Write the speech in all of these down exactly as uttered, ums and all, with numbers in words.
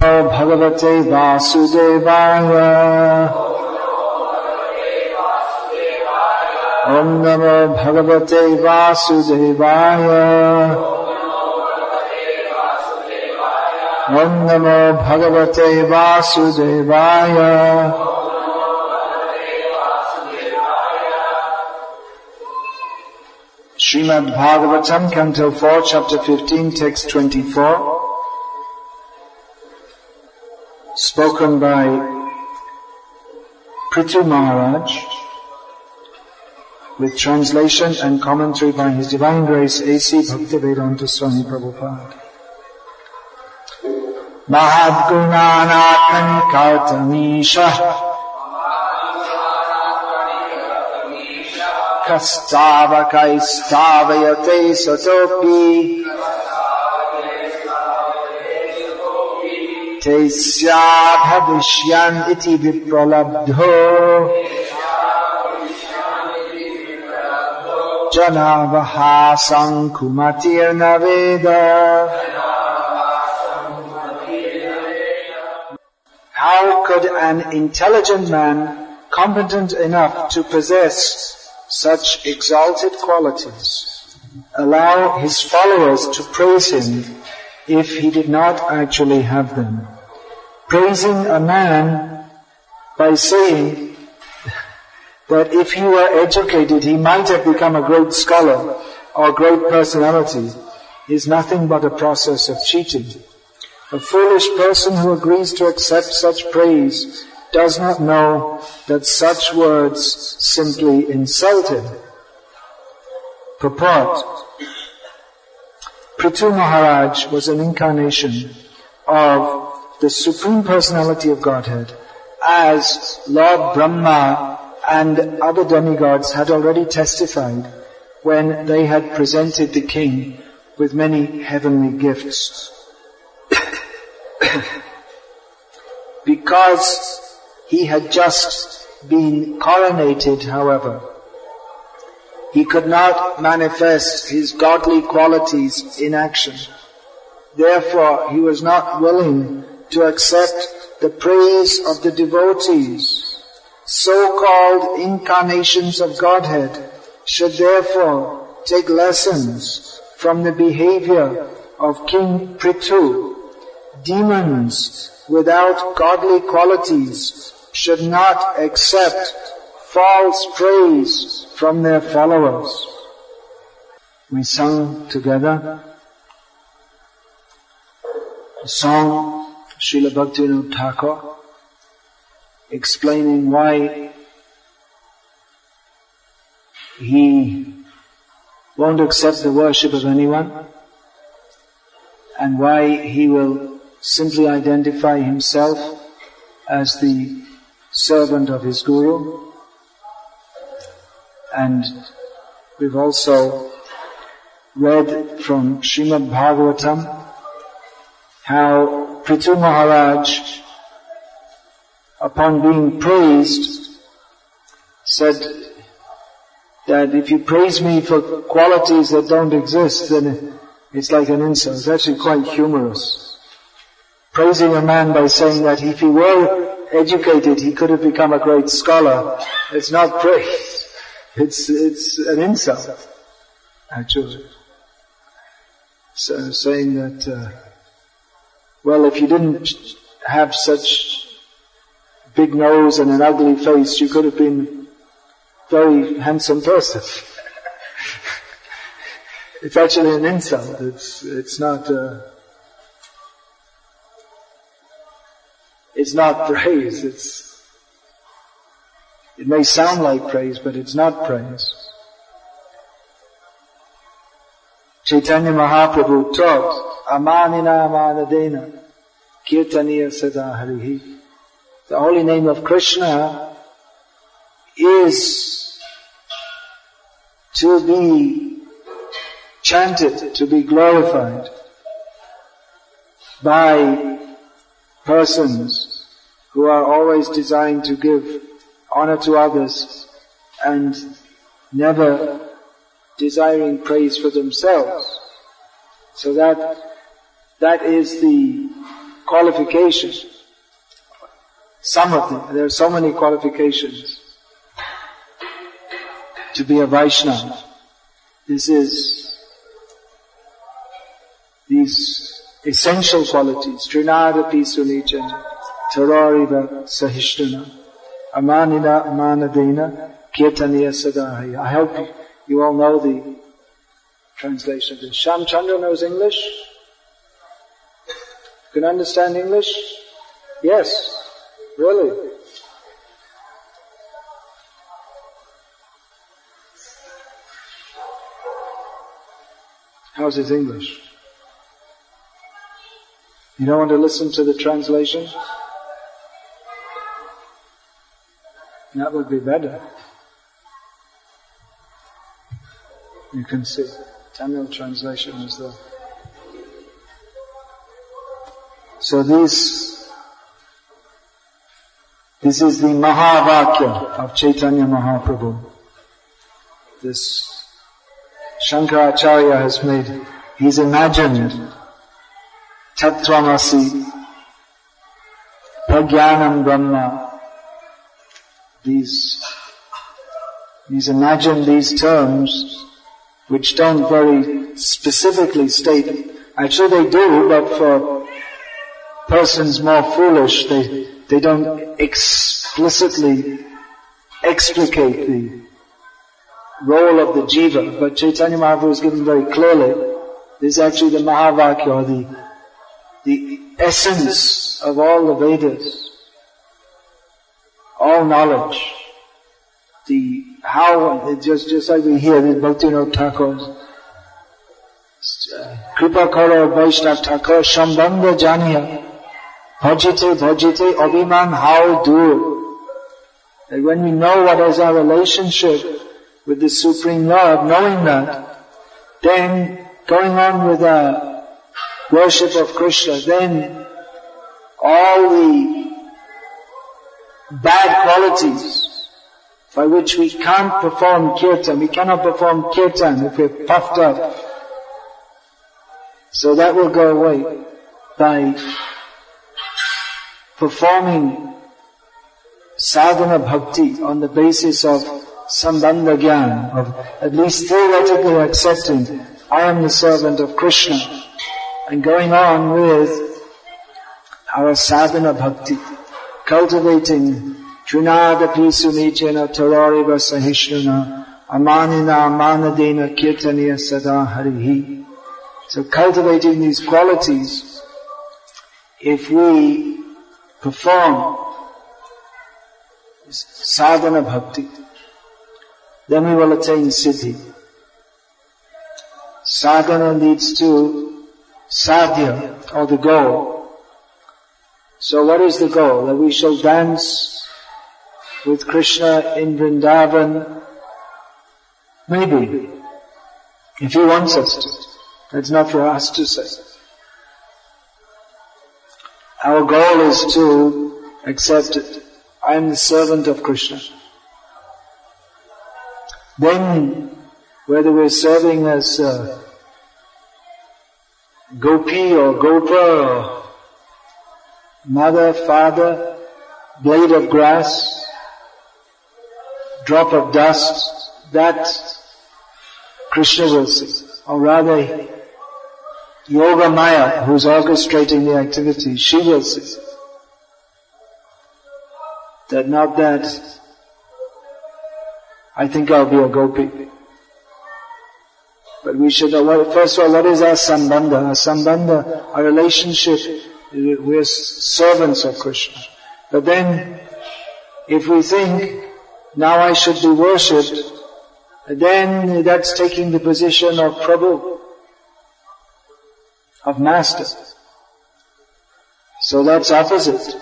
Bhagavate Vasudevaya. Om Namo Bhagavate Vasudevaya. Om Namo Bhagavate Vasudevaya. Srimad Bhagavatam, Canto four, Chapter fifteen, Text twenty-four, spoken by Prithu Maharaj, with translation and commentary by His Divine Grace A C Bhaktivedanta Swami Prabhupada. Mahad Gunanatmani Kartamisha Kastavakaistavayate Satopi Tesya Bhavishyan iti vipralabdho Janavaha Sankumatir Naveda. How could an intelligent man, competent enough to possess such exalted qualities, allow his followers to praise him if he did not actually have them? Praising a man by saying that if he were educated he might have become a great scholar or great personality is nothing but a process of cheating. A foolish person who agrees to accept such praise does not know that such words simply insult him. Purport. Prithu Maharaj was an incarnation of the Supreme Personality of Godhead, as Lord Brahma and other demigods had already testified when they had presented the king with many heavenly gifts. Because he had just been coronated, however, he could not manifest his godly qualities in action. Therefore, he was not willing to accept the praise of the devotees. So-called incarnations of Godhead should therefore take lessons from the behavior of King Prithu. Demons without godly qualities should not accept false praise from their followers. We sung together a song, Srila Bhaktivinoda Thakur, explaining why he won't accept the worship of anyone and why he will simply identify himself as the servant of his Guru. And we've also read from Srimad Bhagavatam how Prithu Maharaj, upon being praised, said that if you praise me for qualities that don't exist, then it's like an insult. It's actually quite humorous. Praising a man by saying that if he were educated, he could have become a great scholar. It's not praise. It's, it's an insult, actually. So saying that, uh, well, if you didn't have such big nose and an ugly face, you could have been a very handsome person. It's actually an insult. It's, it's not, uh, It's not praise, it's, it may sound like praise, but it's not praise. Chaitanya Mahaprabhu taught, Amanina Amanadena, Kirtaniya Sada Harihi. The holy name of Krishna is to be chanted, to be glorified by persons who are always desiring to give honor to others and never desiring praise for themselves. So that, that is the qualifications. Some of them. There are so many qualifications to be a Vaishnava. This is these essential qualities. Trinadapi sunicana, tarariva sahishtana, amanina amanadena, kirtaniya sadahaya. I hope you, you all know the translation of this. Sham Chandra knows English? You can understand English? Yes. Really? How's his English? You don't want to listen to the translation? That would be better. You can see Tamil translation is there. So these This is the Mahavakya of Chaitanya Mahaprabhu. This Shankaracharya has made, he's imagined Tattvamasi, Prajnanam Brahma. These, he's imagined these terms which don't very specifically state. Actually they do, but for persons more foolish, they They don't explicitly explicate the role of the jiva, but Chaitanya Mahaprabhu is given very clearly. This is actually the Mahavakya, or the, the essence of all the Vedas, all knowledge. The how, just, just like we hear the Bhaktivinoda Thakur's Kripa Karo Vaishnava Thakur Shambhanga Janiya Bhajite, bhajite, abhiman, how do? That when we know what is our relationship with the Supreme Lord, knowing that, then going on with our worship of Krishna, then all the bad qualities by which we can't perform kirtan, we cannot perform kirtan if we're puffed up. So that will go away by performing sadhana bhakti on the basis of sambandha gyan, of at least theoretically accepting, I am the servant of Krishna, and going on with our sadhana bhakti, cultivating trinadapi sunicena tarariva sahishnana, amanina amanadena kirtaniya sada harihi. So cultivating these qualities, if we perform sadhana bhakti, then we will attain siddhi. Sadhana leads to sadhya, or the goal. So what is the goal? That we shall dance with Krishna in Vrindavan? Maybe, if he wants us to. That's not for us to say. Our goal is to accept it. I am the servant of Krishna. Then, whether we're serving as uh, gopi or gopa or mother, father, blade of grass, drop of dust, that Krishna will see. Or rather, Yoga Maya, who's orchestrating the activity, she will see. That not that, I think I'll be a gopi. But we should know, first of all, what is our sambandha? Our sambandha, our relationship, we're servants of Krishna. But then, if we think, now I should be worshipped, then that's taking the position of Prabhu, of Master. So that's opposite.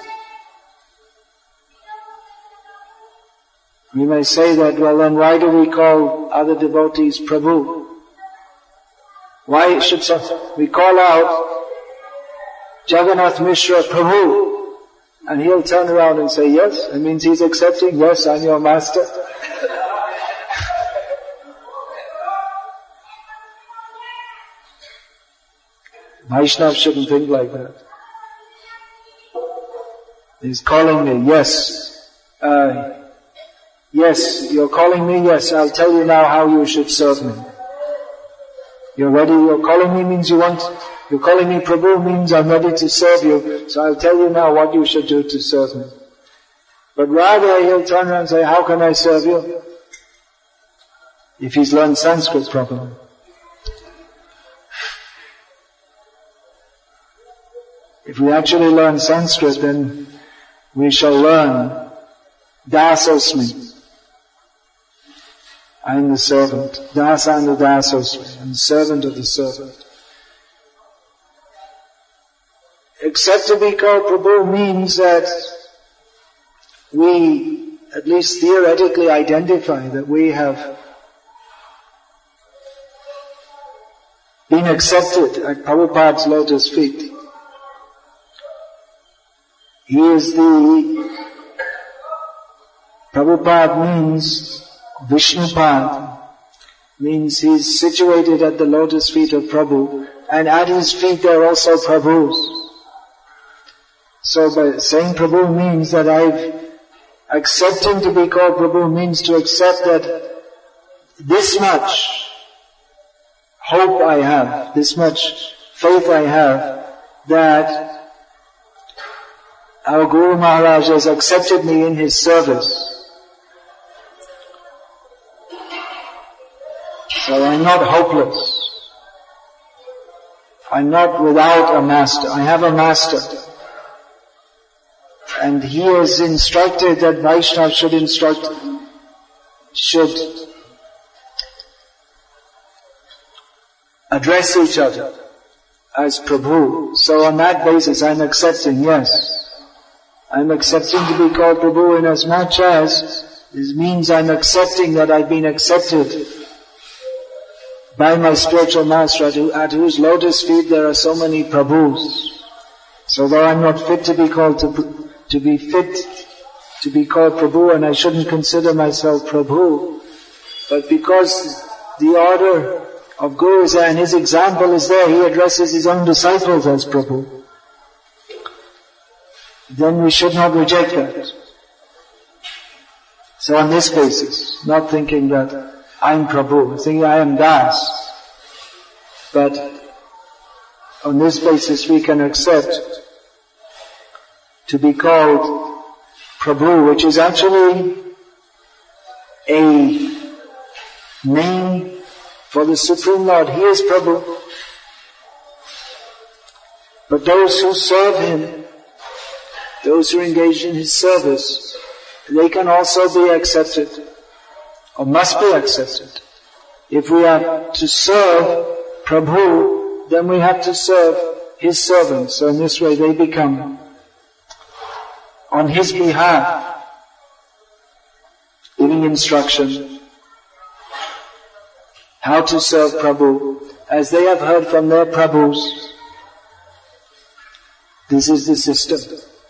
We may say that, well then why do we call other devotees Prabhu? Why should we call out Jagannath Mishra Prabhu? And he'll turn around and say, yes, it means he's accepting, yes, I'm your master. Vaishnava shouldn't think like that. He's calling me, yes. Uh, yes, you're calling me, yes, I'll tell you now how you should serve me. You're ready, you're calling me means you want, you're calling me Prabhu means I'm ready to serve you, so I'll tell you now what you should do to serve me. But rather he'll turn around and say, how can I serve you? If he's learned Sanskrit properly. If we actually learn Sanskrit, then we shall learn Dasosmi. I am the servant. Dasa and the Dasosmi. I'm the servant of the servant. Except to be called Prabhu means that we, at least theoretically, identify that we have been accepted at Prabhupada's lotus feet. He is the, Prabhupada means Vishnupad, means he's situated at the lotus feet of Prabhu, and at his feet there are also Prabhus. So by saying Prabhu means that I've accepting to be called Prabhu means to accept that this much hope I have, this much faith I have, that our Guru Maharaj has accepted me in his service. So I'm not hopeless. I'm not without a master. I have a master. And he has instructed that Vaishnava should instruct, should address each other as Prabhu. So on that basis I'm accepting, yes. I'm accepting to be called Prabhu in as much as this means I'm accepting that I've been accepted by my spiritual master at, at whose lotus feet there are so many Prabhus. So though I'm not fit to be called to to be fit to be called Prabhu, and I shouldn't consider myself Prabhu, but because the order of Guru is there and his example is there, he addresses his own disciples as Prabhu, then we should not reject that. So on this basis, not thinking that I'm Prabhu, thinking I am Das, but on this basis we can accept to be called Prabhu, which is actually a name for the Supreme Lord. He is Prabhu. But those who serve Him, those who engage in His service, they can also be accepted, or must be accepted. If we are to serve Prabhu, then we have to serve His servants. So in this way they become, on His behalf, giving instruction how to serve Prabhu, as they have heard from their Prabhus. This is the system.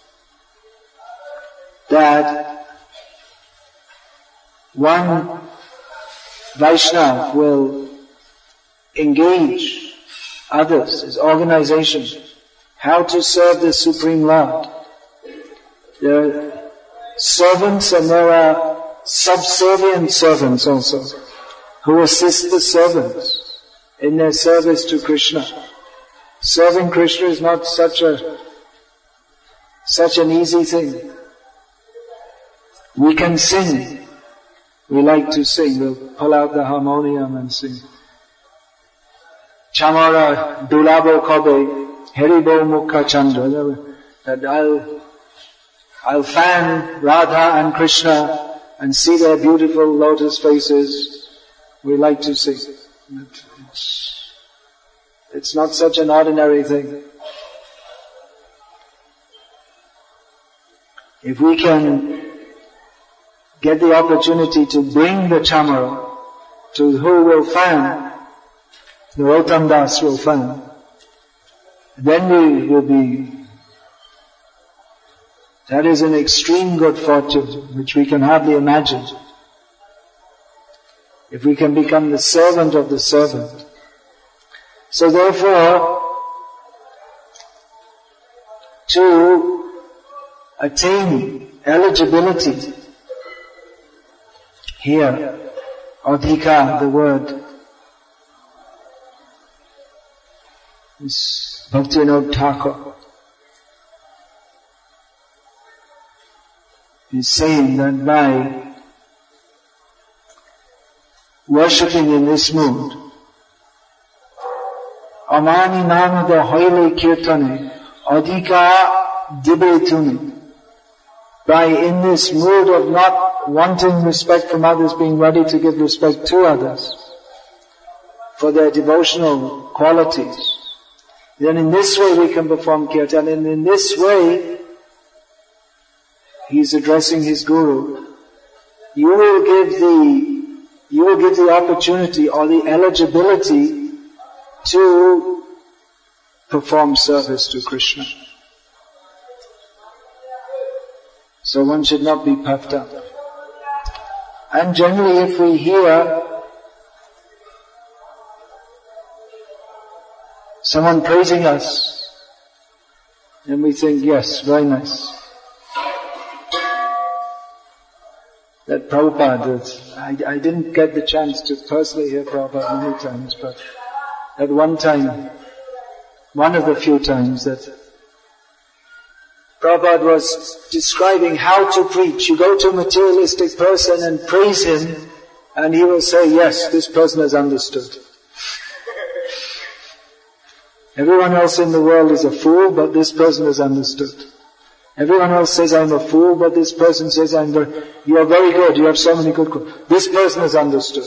That one Vaishnava will engage others, his organization, how to serve the Supreme Lord. There are servants and there are subservient servants also, who assist the servants in their service to Krishna. Serving Krishna is not such a, such an easy thing. We can sing. We like to sing. We'll pull out the harmonium and sing. Chamara dulabo kobe, heribo mukha chandra. That I'll I'll fan Radha and Krishna and see their beautiful lotus faces. We like to sing. It's, it's not such an ordinary thing. If we can get the opportunity to bring the chamara to who will fan, the Rotam Das will fan, then we will be, that is an extreme good fortune which we can hardly imagine. If we can become the servant of the servant. So therefore, to attain eligibility. Here, adhika, the word, is Bhaktivinoda Thakur is saying that by worshipping in this mood, amani namada hoile kirtane adhika dibetuni, by in this mood of not wanting respect from others, being ready to give respect to others for their devotional qualities, then in this way we can perform kirtan, and in this way he's addressing his guru. You will give the, you will give the opportunity or the eligibility to perform service to Krishna. So one should not be puffed up. And generally if we hear someone praising us, and we think, yes, very nice. That Prabhupada, that I, I didn't get the chance to personally hear Prabhupada many times, but at one time, one of the few times that Prabhupada was describing how to preach. You go to a materialistic person and praise him, and he will say, yes, this person has understood. Everyone else in the world is a fool, but this person has understood. Everyone else says, I'm a fool, but this person says, I'm very, you are very good, you have so many good qualities. This person has understood.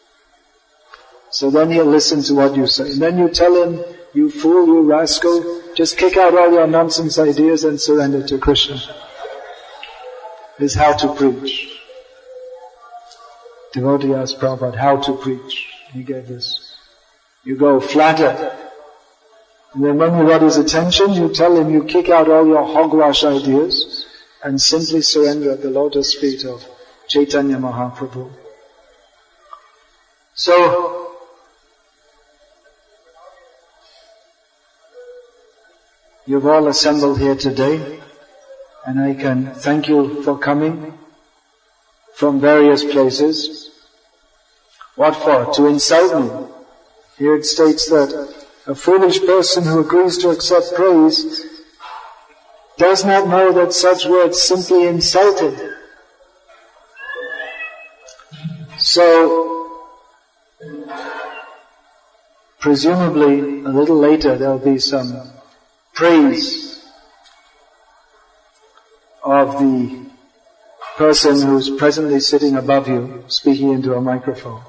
So then he'll listen to what you say. And then you tell him, you fool, you rascal, just kick out all your nonsense ideas and surrender to Krishna. This is how to preach. Devotee asked Prabhupada how to preach. He gave this. You go flatter. And then when you got his attention, you tell him, you kick out all your hogwash ideas and simply surrender at the lotus feet of Chaitanya Mahaprabhu. So, you've all assembled here today, and I can thank you for coming from various places. What for? To insult me. Here it states that a foolish person who agrees to accept praise does not know that such words simply insulted. So, presumably a little later there will be some praise of the person who's presently sitting above you, speaking into a microphone.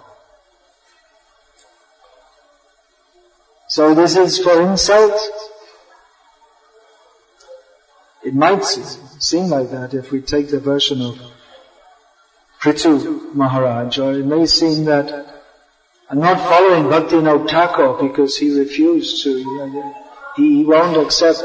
So this is for insult. It might seem like that if we take the version of Prithu Maharaj, or it may seem that I'm not following Bhaktivinoda Thakur because he refused to, he won't accept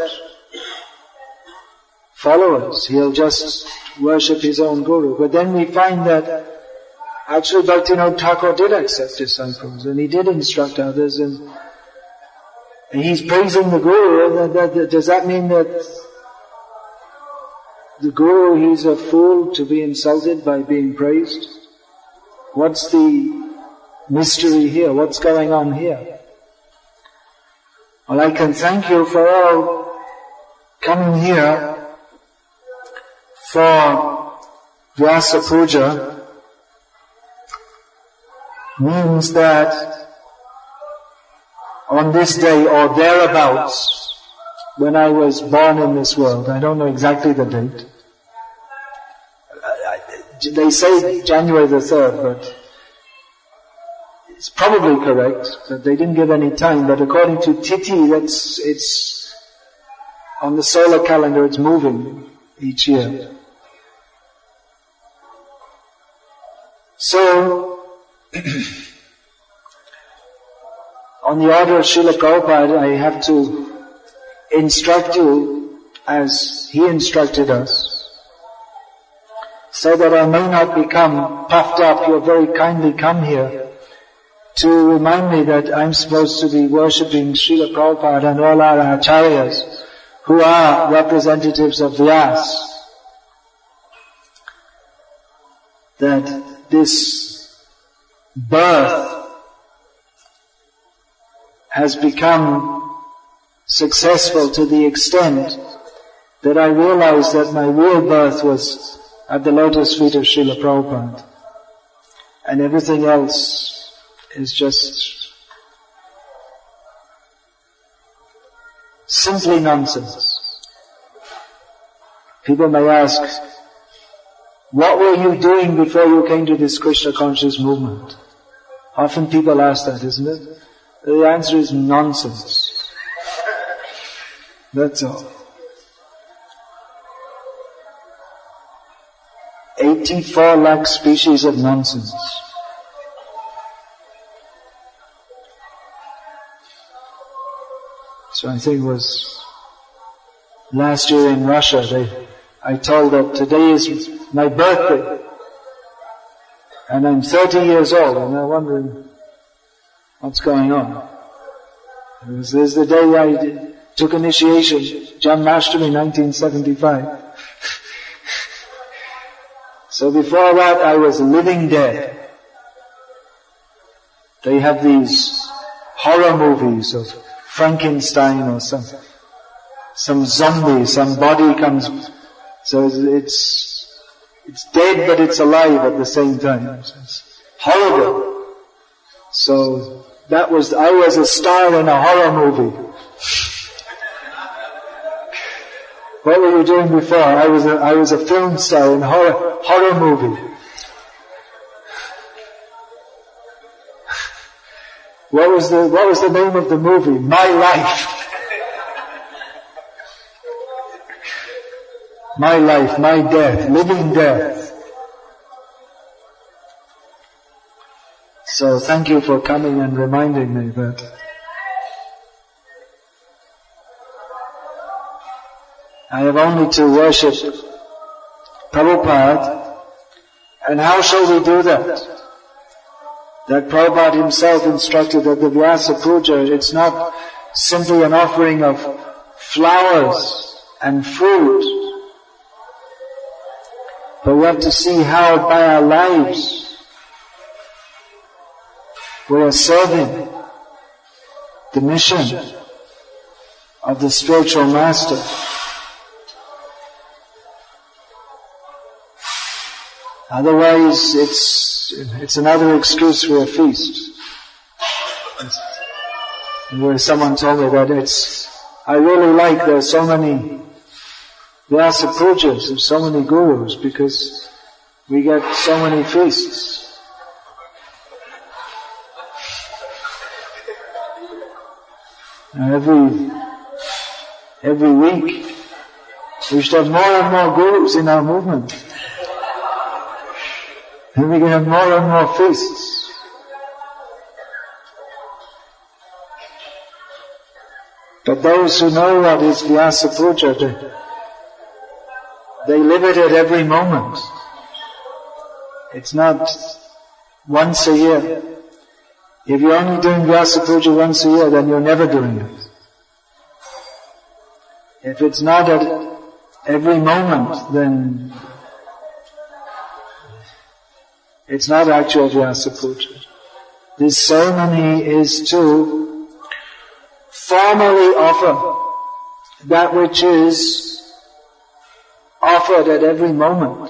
followers, he'll just worship his own guru. But then we find that actually Bhaktivinoda Thakur did accept disciples, and he did instruct others, and And he's praising the Guru. And that, that, does that mean that the Guru, he's a fool to be insulted by being praised? What's the mystery here? What's going on here? Well, I can thank you for all coming here for Vyasa Puja. Means that on this day or thereabouts, when I was born in this world, I don't know exactly the date. They say January the third, but it's probably correct, but they didn't give any time. But according to Tithi, that's, it's, on the solar calendar, it's moving each year. So, on the order of Srila Prabhupada, I have to instruct you as he instructed us, so that I may not become puffed up. You have very kindly come here to remind me that I'm supposed to be worshipping Srila Prabhupada and all our acharyas, who are representatives of Vyas. that this birth has become successful to the extent that I realized that my real birth was at the lotus feet of Srila Prabhupada. And everything else is just simply nonsense. People may ask, what were you doing before you came to this Krishna conscious movement? Often people ask that, isn't it? The answer is nonsense. That's all. eighty-four lakh species of nonsense. So I think it was last year in Russia, they, I told that today is my birthday. And I'm thirty years old, and they're wondering what's going on. It was, this is the day I did, took initiation, Janmashtami nineteen seventy-five. So before that I was living dead. They have these horror movies of Frankenstein or some, some zombie, some body comes, so it's, it's dead but it's alive at the same time. It's horrible. So that was, I was a star in a horror movie. What were you doing before? I was a, I was a film star in a horror, horror movie. What was the, what was the name of the movie? My Life. My life, my death, living death. So thank you for coming and reminding me that I have only to worship Prabhupada, and how shall we do that? That Prabhupada himself instructed that the Vyasa Puja, it's not simply an offering of flowers and fruit, but we have to see how by our lives we are serving the mission of the spiritual master. Otherwise, it's it's another excuse for a feast. Where someone told me that it's, I really like there are so many Vyasa Pujas and so many gurus because we get so many feasts. And every every week we should have more and more gurus in our movement. And we can have more and more feasts. But those who know what is Vyasa Puja, they, they live it at every moment. It's not once a year. If you're only doing Vyasa Puja once a year, then you're never doing it. If it's not at every moment, then it's not actual Vyasa Puja. This ceremony is to formally offer that which is offered at every moment.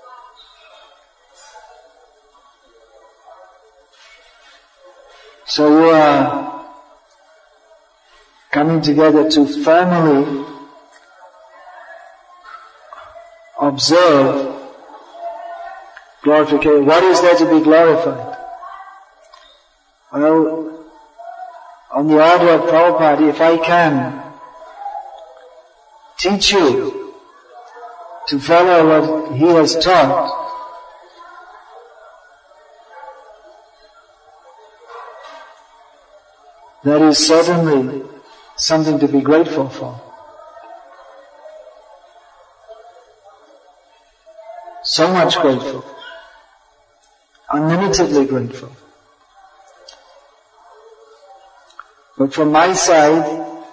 So you are coming together to formally observe glorification. What is there to be glorified? Well, on the order of Prabhupada, if I can teach you to follow what he has taught, that is certainly something to be grateful for. So much grateful. Unlimitedly grateful. But from my side,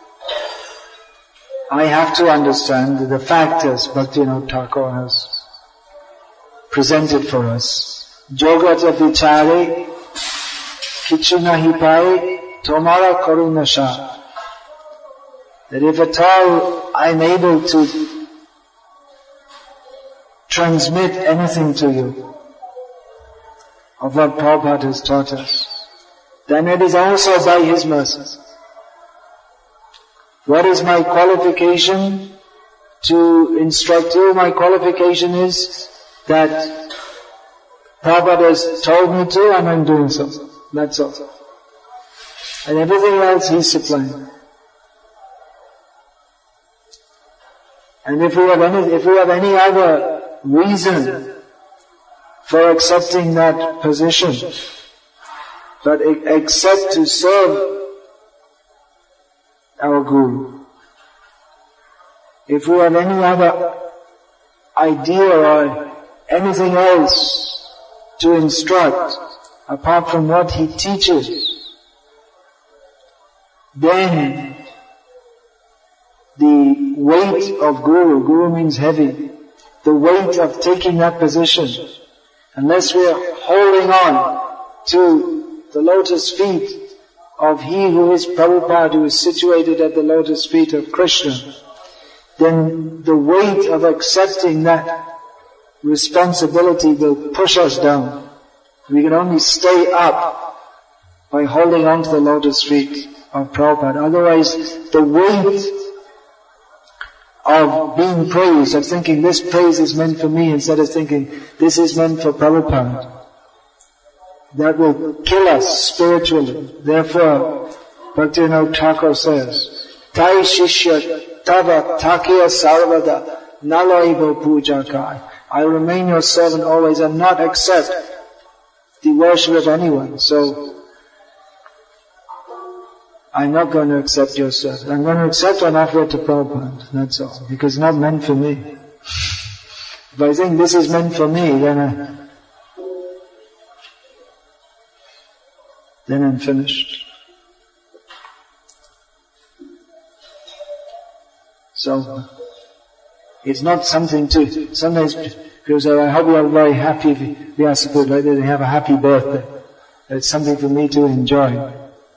I have to understand the factors Bhaktivinoda Thakur has presented for us. Jogata vichare kichu nahi paye tomara karunasha. That if at all I'm able to transmit anything to you of what Prabhupada has taught us, then it is also by His mercy. What is my qualification to instruct you? My qualification is that Prabhupada has told me to and I'm doing so. That's all. And everything else He's supplying. And if we have any, if we have any other reason for accepting that position, but except to serve our Guru, if we have any other idea or anything else to instruct apart from what He teaches, then the weight of Guru, Guru means heavy, the weight of taking that position, unless we are holding on to the lotus feet of He who is Prabhupada, who is situated at the lotus feet of Krishna, then the weight of accepting that responsibility will push us down. We can only stay up by holding on to the lotus feet of Prabhupada. Otherwise, the weight of being praised, of thinking this praise is meant for me instead of thinking this is meant for Prabhupada, that will kill us spiritually. Therefore, Bhaktivinoda Thakur says, Tai Shishya Tava Takiya Sarvada Nalaiva Puja Kai. I remain your servant always and not accept the worship of anyone. So, I'm not going to accept your service. I'm going to accept an offer to Prabhupada. That's all. Because it's not meant for me. If I think this is meant for me, then I, then I'm finished. So, it's not something to, sometimes people say, I hope you are very happy if we are supposed like they have a happy birthday. It's something for me to enjoy.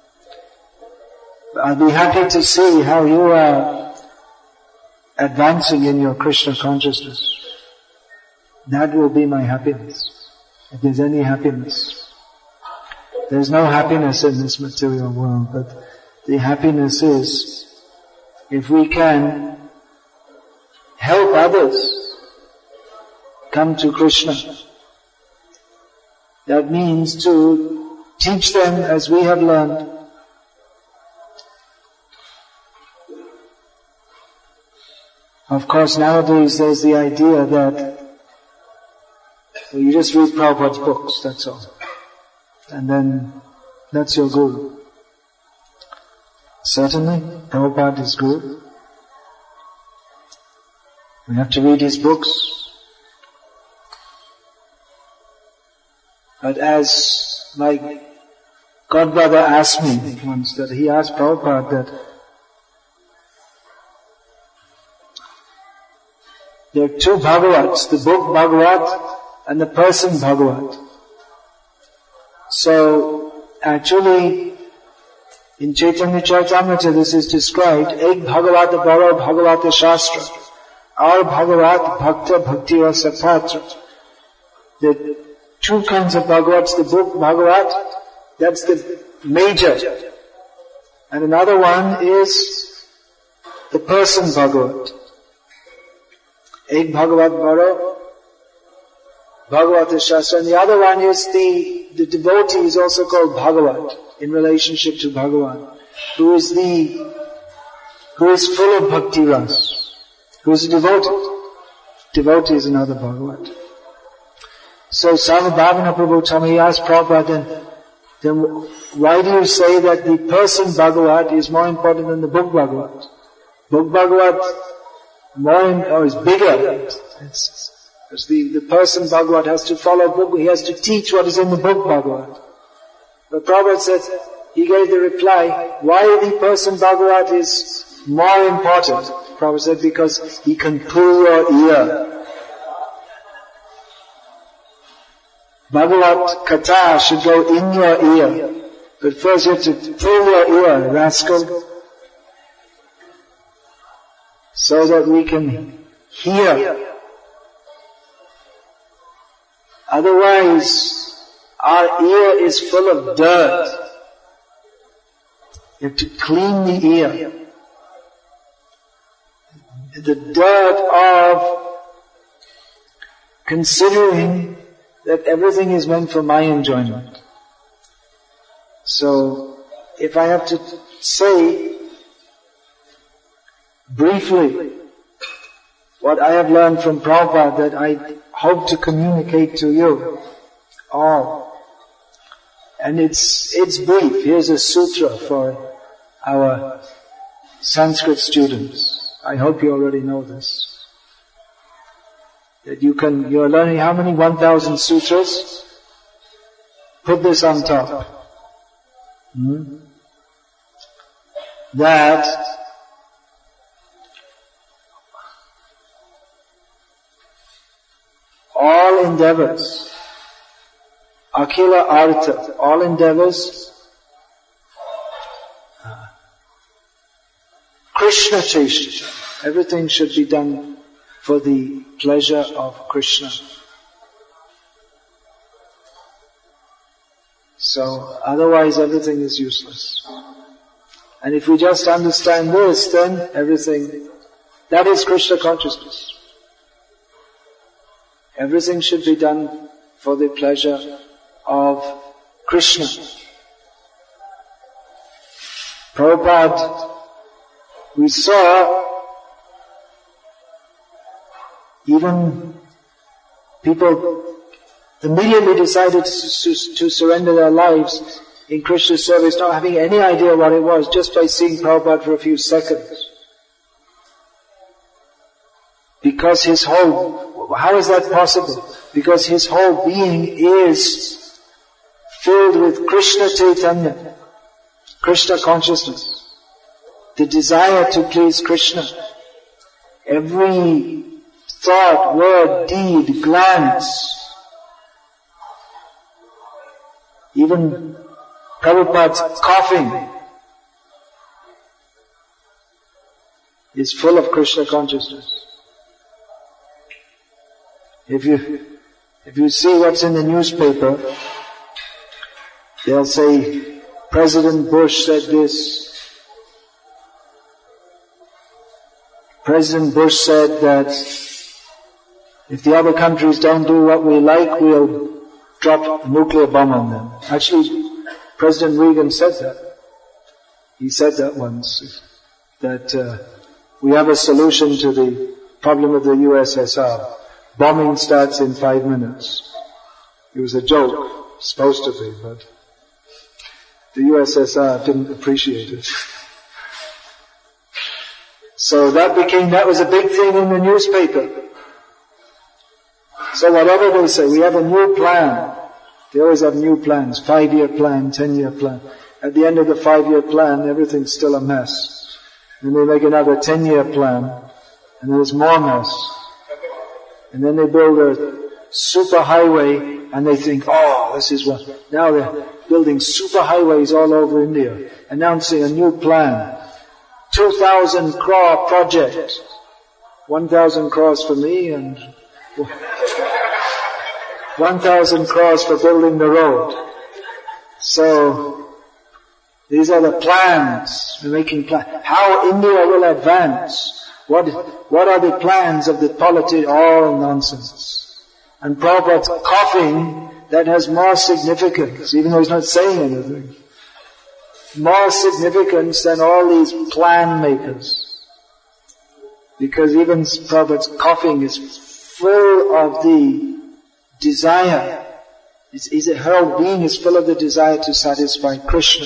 I'll be happy to see how you are advancing in your Krishna consciousness. That will be my happiness. If there's any happiness. There's no happiness in this material world, but the happiness is if we can help others come to Krishna. That means to teach them as we have learned. Of course, nowadays there's the idea that well, you just read Prabhupada's books, that's all. And then that's your Guru. Certainly, Prabhupada is Guru. We have to read his books. But as my godbrother asked me once, that he asked Prabhupada that there are two Bhagavats, the book Bhagavat and the person Bhagavat. So, actually, in Chaitanya Charitamrita this is described, Ek Bhagavat Bharo Bhagavat Shastra, Our Bhagavat Bhakta Bhakti Rasa Patra. The two kinds of Bhagavats, the book Bhagavat, that's the major. And another one is the person Bhagavat. Ek Bhagavat Bharo Bhagavat Shastra, and the other one is the, the devotee is also called Bhagavat, in relationship to Bhagavan, who is the, who is full of bhakti ras, who is a devotee. Devotee is another Bhagavat. So Sarvabhavana Prabhu told me, he asked Prabhupada, then, then why do you say that the person Bhagavat is more important than the book Bhagavat? Book Bhagavat more in, or is bigger. It's, Because the, the person Bhagavat has to follow book, he has to teach what is in the book Bhagavat. But Prabhupada said, he gave the reply, why the person Bhagavat is more important? Prabhupada said, because he can pull your ear. Bhagavat Katha should go in your ear. But first you have to fill your ear, rascal, so that we can hear. Otherwise, our ear is full of dirt. You have to clean the ear. The dirt of considering that everything is meant for my enjoyment. So, if I have to say briefly what I have learned from Prabhupada that I hope to communicate to you all. And it's, it's brief. Here's a sutra for our Sanskrit students. I hope you already know this. That you can, you're learning how many? one thousand sutras? Put this on top. Hmm? That all endeavors, Akhila Artha, all endeavors, uh, Krishna Cheshta, everything should be done for the pleasure of Krishna. So, otherwise everything is useless. And if we just understand this, then everything, that is Krishna consciousness. Everything should be done for the pleasure of Krishna. Prabhupada, we saw even people immediately decided to, to surrender their lives in Krishna's service, not having any idea what it was, just by seeing Prabhupada for a few seconds. Because his whole, how is that possible? Because his whole being is filled with Krishna Chaitanya, Krishna consciousness, the desire to please Krishna. Every thought, word, deed, glance, even Prabhupada's coughing is full of Krishna consciousness. If you, if you see what's in the newspaper, they'll say, President Bush said this. President Bush said that if the other countries don't do what we like, we'll drop a nuclear bomb on them. Actually, President Reagan said that. He said that once, that uh, we have a solution to the problem of the U S S R. Bombing starts in five minutes. It was a joke, supposed to be, but the U S S R didn't appreciate it. So that became, that was a big thing in the newspaper. So whatever they say, we have a new plan. They always have new plans, five-year plan, ten-year plan. At the end of the five-year plan, everything's still a mess. Then they make another ten-year plan, and there's more mess. And then they build a super highway, and they think, oh, this is what. Now they're building super highways all over India, announcing a new plan. Two thousand crore project. One thousand crores for me, and one thousand crores for building the road. So, these are the plans. We're making plans. How India will advance. What, what are the plans of the polity? All nonsense. And Prabhupada's coughing, that has more significance, even though he's not saying anything. More significance than all these plan makers. Because even Prabhupada's coughing is full of the desire. His, his whole being is full of the desire to satisfy Krishna.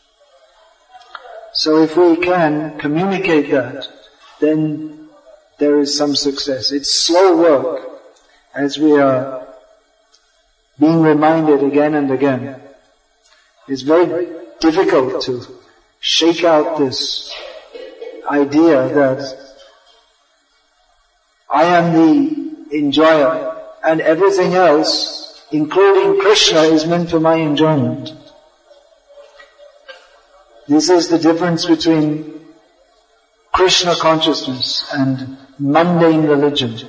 So if we can communicate that, then there is some success. It's slow work, as we are being reminded again and again. It's very difficult to shake out this idea that I am the enjoyer and everything else including Krishna, is meant for my enjoyment. This is the difference between Krishna consciousness and mundane religion.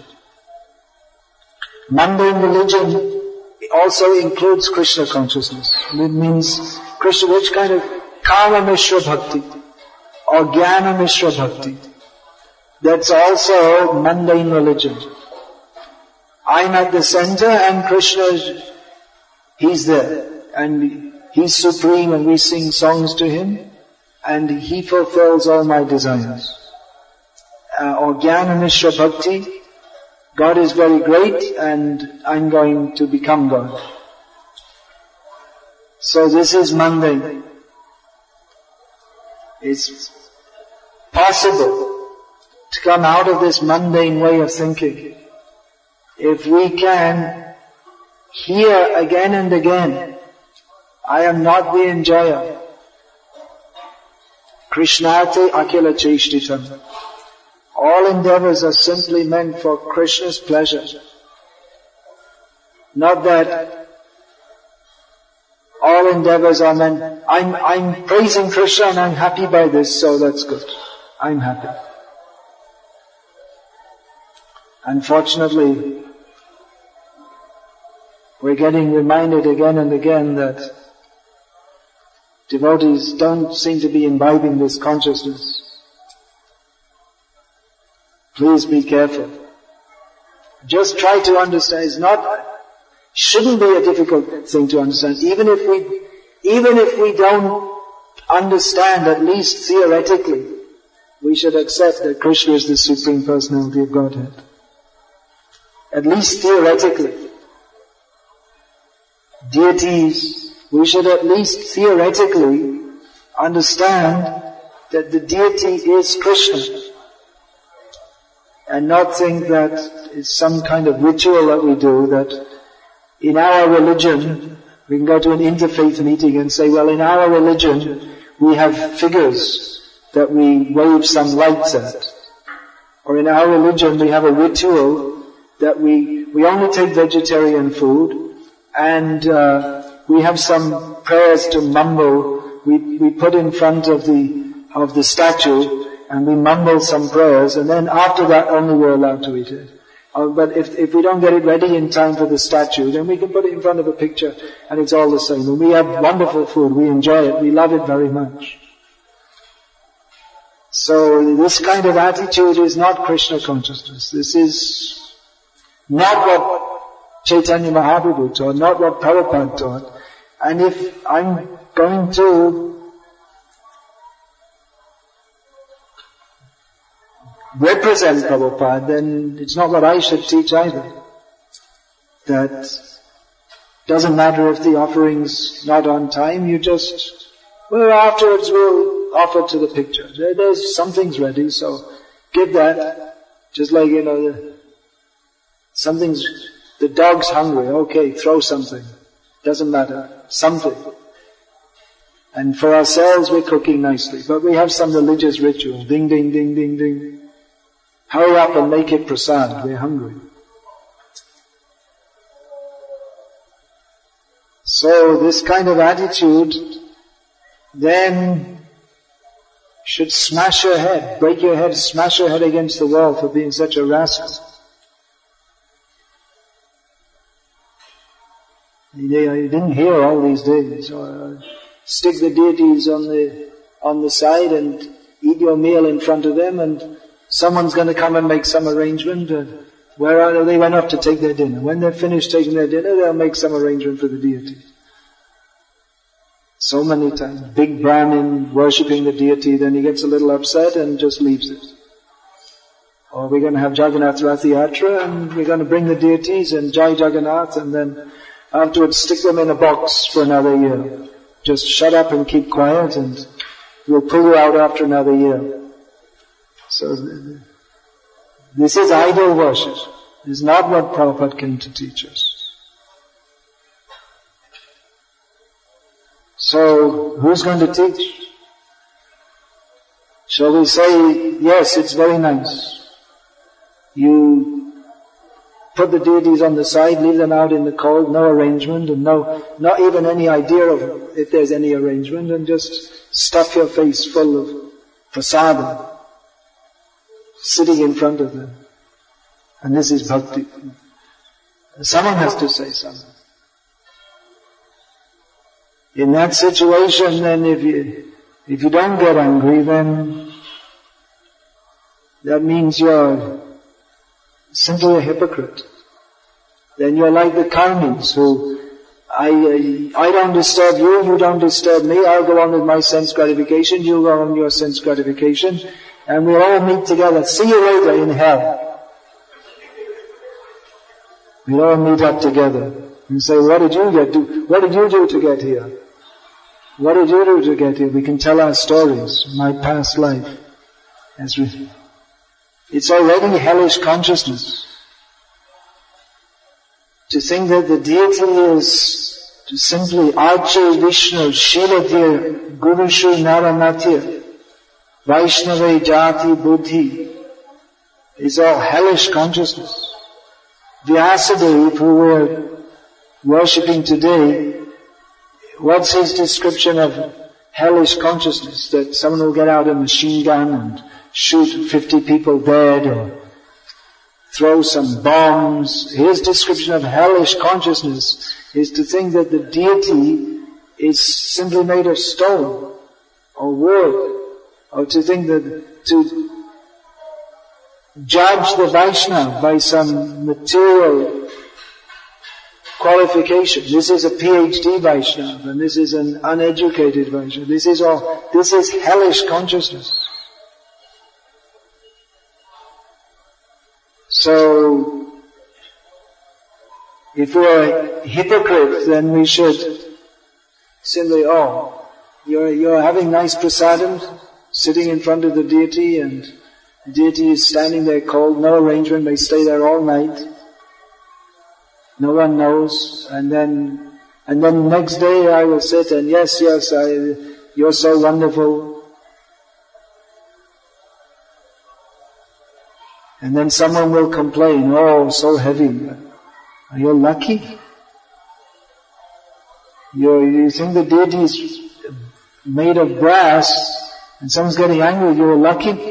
Mundane religion also includes Krishna consciousness. It means Krishna, which kind of Kama Mishra Bhakti or Jnana Mishra Bhakti. That's also mundane religion. I'm at the center and Krishna, He's there. And He's supreme and we sing songs to Him and He fulfills all my desires. Uh, or Jnana Mishra Bhakti, God is very great and I'm going to become God. So this is mundane. It's possible to come out of this mundane way of thinking if we can hear again and again, I am not the enjoyer. Krishnate akila cheshtitam. All endeavors are simply meant for Krishna's pleasure. Not that all endeavors are meant, I'm, I'm praising Krishna and I'm happy by this, so that's good. I'm happy. Unfortunately, we're getting reminded again and again that devotees don't seem to be imbibing this consciousness. Please be careful. Just try to understand. It's not, shouldn't be a difficult thing to understand. Even if we, even if we don't understand, at least theoretically, we should accept that Krishna is the Supreme Personality of Godhead. At least theoretically. Deities, we should at least theoretically understand that the deity is Krishna. And not think that it's some kind of ritual that we do, that in our religion, we can go to an interfaith meeting and say, well, in our religion, we have figures that we wave some lights at. Or in our religion, we have a ritual that we, we only take vegetarian food, and uh, we have some prayers to mumble. We, we put in front of the, of the statue, and we mumble some prayers, and then after that only we're allowed to eat it. Uh, but if, if we don't get it ready in time for the statue, then we can put it in front of a picture, and it's all the same. And we have wonderful food, we enjoy it, we love it very much. So this kind of attitude is not Krishna consciousness. This is not what Chaitanya Mahaprabhu taught, not what Prabhupada taught. And if I'm going to represent Prabhupada, then it's not what I should teach either. That doesn't matter if the offering's not on time, you just, well, afterwards we'll offer to the picture. There, there's something's ready, so give that. Just like, you know, the, something's, the dog's hungry, okay, throw something. Doesn't matter, something. And for ourselves we're cooking nicely, but we have some religious ritual. Ding, ding, ding, ding, ding. Hurry up and make it prasad, we're hungry. So this kind of attitude then should smash your head, break your head, smash your head against the wall for being such a rascal. You didn't hear all these days. Or stick the deities on the on the side and eat your meal in front of them, and someone's going to come and make some arrangement. Uh, where are they? They went off to take their dinner. When they're finished taking their dinner, they'll make some arrangement for the deity. So many times, big Brahmin worshipping the deity, then he gets a little upset and just leaves it. Or we're going to have Jagannath Rath Yatra, and we're going to bring the deities and Jai Jagannath, and then afterwards stick them in a box for another year. Just shut up and keep quiet, and we'll pull you out after another year. So this is idol worship. This is not what Prabhupada came to teach us. So who's going to teach? Shall we say, yes, it's very nice. You put the deities on the side, leave them out in the cold, no arrangement, and no, not even any idea of if there's any arrangement, and just stuff your face full of prasadam, sitting in front of them. And this is bhakti. Someone has to say something. In that situation, then if you, if you don't get angry, then that means you're simply a hypocrite. Then you're like the karmis who, I, I, I don't disturb you, you don't disturb me, I'll go on with my sense gratification, you go on with your sense gratification, and we'll all meet together. See you later in hell. We'll all meet up together and say, what did you get do? What did you do to get here? What did you do to get here? We can tell our stories, my past life. As we, it's already hellish consciousness. To think that the deity is to simply Arche Vishnu, Shiladir, Gurushu Naramatya, Vaishnava Jati Buddhi, is all hellish consciousness. Vyasadeva, who we're worshipping today, what's his description of hellish consciousness? That someone will get out a machine gun and shoot fifty people dead, or throw some bombs. His description of hellish consciousness is to think that the deity is simply made of stone or wood, or to think that to judge the Vaishnava by some material qualification. This is a PhD Vaishnava, and this is an uneducated Vaishnava. This is all, this is hellish consciousness. So, if we're hypocrites, then we should simply, oh, you're, you're having nice prasadam, sitting in front of the deity, and the deity is standing there cold, no arrangement, may stay there all night. No one knows. And then, and then next day I will sit and yes, yes, I, you're so wonderful. And then someone will complain, oh, so heavy. You're lucky. You're, you think the deity is made of brass and someone's getting angry, you're lucky.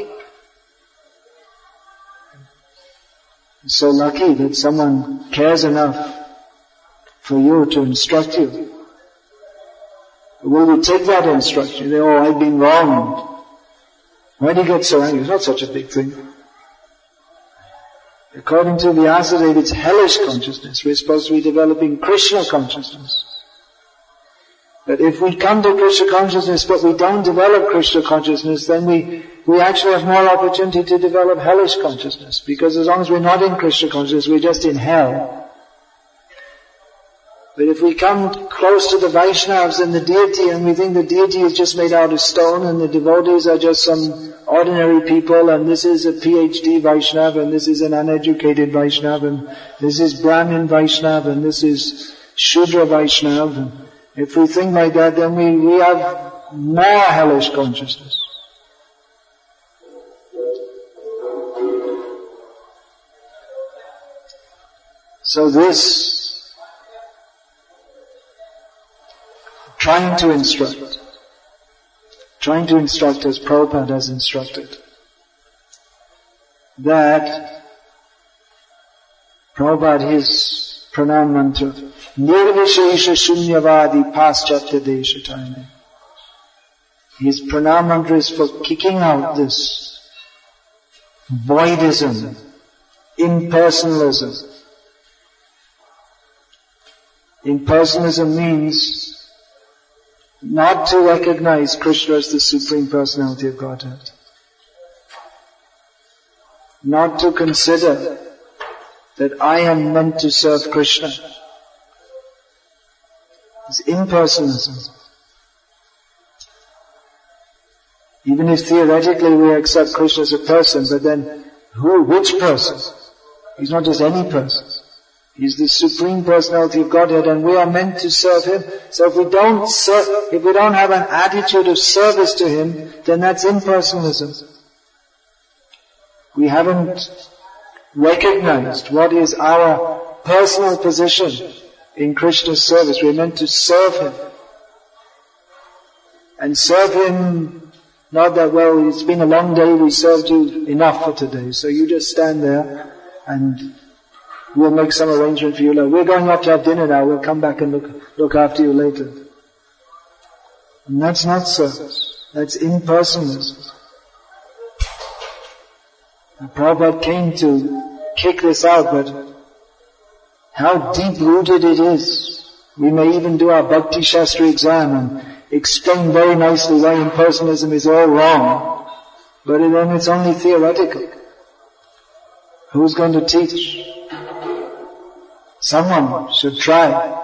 So lucky that someone cares enough for you to instruct you. Will we take that instruction? They, oh, I've been wronged. Why do you get so angry? It's not such a big thing. According to Vyasadeva, it's hellish consciousness. We're supposed to be developing Krishna consciousness. But if we come to Krishna consciousness but we don't develop Krishna consciousness, then we, we actually have more opportunity to develop hellish consciousness. Because as long as we're not in Krishna consciousness, we're just in hell. But if we come close to the Vaishnavas and the deity and we think the deity is just made out of stone and the devotees are just some ordinary people and this is a PhD Vaishnava and this is an uneducated Vaishnava and this is Brahmin Vaishnava and this is Shudra Vaishnava, and if we think like that, then we, we have more hellish consciousness. So this, trying to instruct, trying to instruct as Prabhupada has instructed, that Prabhupada, his pranam mantra, Nirvishesha Shunyavadi Paschatya Desha Taine. His pranam mantra is for kicking out this voidism, impersonalism. Impersonalism means not to recognize Krishna as the Supreme Personality of Godhead. Not to consider that I am meant to serve Krishna. It's impersonalism. Even if theoretically we accept Krishna as a person, but then who, which person? He's not just any person. He's the Supreme Personality of Godhead and we are meant to serve Him. So if we don't serve, if we don't have an attitude of service to Him, then that's impersonalism. We haven't recognized what is our personal position in Krishna's service. We're meant to serve Him. And serve Him, not that, well, it's been a long day, we served you enough for today, so you just stand there and we'll make some arrangement for you. Like, we're going up to have dinner now, we'll come back and look, look after you later. And that's not service. That's impersonalism. And Prabhupada came to kick this out, but how deep-rooted it is. We may even do our Bhakti Shastri exam and explain very nicely why impersonalism is all wrong, but then it's only theoretical. Who's going to teach? Someone should try.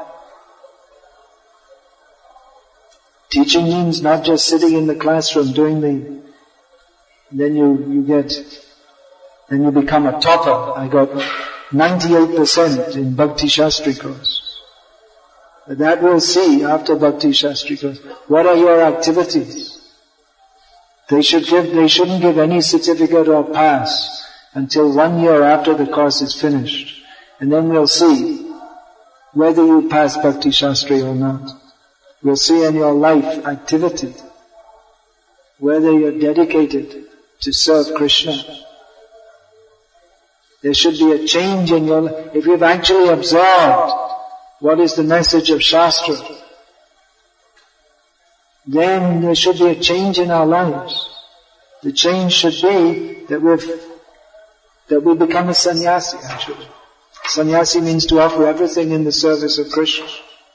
Teaching means not just sitting in the classroom doing the, then you, you get, then you become a topper. I got ninety-eight percent in Bhakti Shastri course. But that we'll see after Bhakti Shastri course. What are your activities? They should give, they shouldn't give any certificate or pass until one year after the course is finished. And then we'll see whether you pass Bhakti Shastri or not. We'll see in your life activity whether you're dedicated to serve Krishna. There should be a change in your life. If you've actually observed what is the message of Shastra, then there should be a change in our lives. The change should be that we've, that we become a sannyasi actually. Sannyasi means to offer everything in the service of Krishna.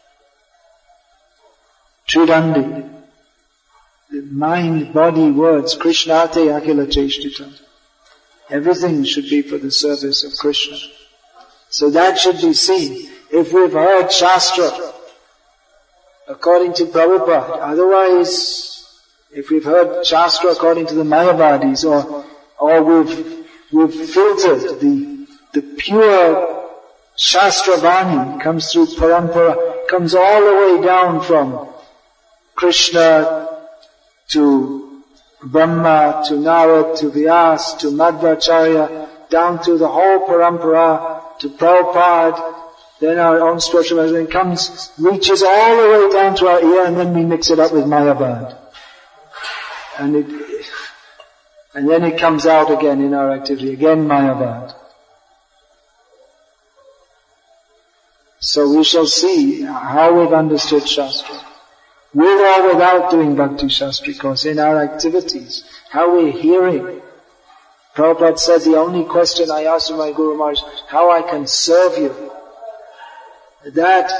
Tridandi. The mind, body, words, Krishnate akila cheshtita. Everything should be for the service of Krishna. So that should be seen. If we've heard Shastra according to Prabhupada, otherwise, if we've heard Shastra according to the Mayavadis, or or we've we've filtered the the pure Shastra Vani comes through Parampara, comes all the way down from Krishna to Brahma, to Narad, to Vyas, to Madhvacharya, down to the whole Parampara, to Prabhupada, then our own spiritual message comes, reaches all the way down to our ear, and then we mix it up with Mayavad. And it, and then it comes out again in our activity, again Mayavad. So we shall see how we've understood Shastra. With or without doing Bhakti Shastri course, in our activities, how we're hearing. Prabhupada said, the only question I asked my Guru Maharaj, how I can serve you. That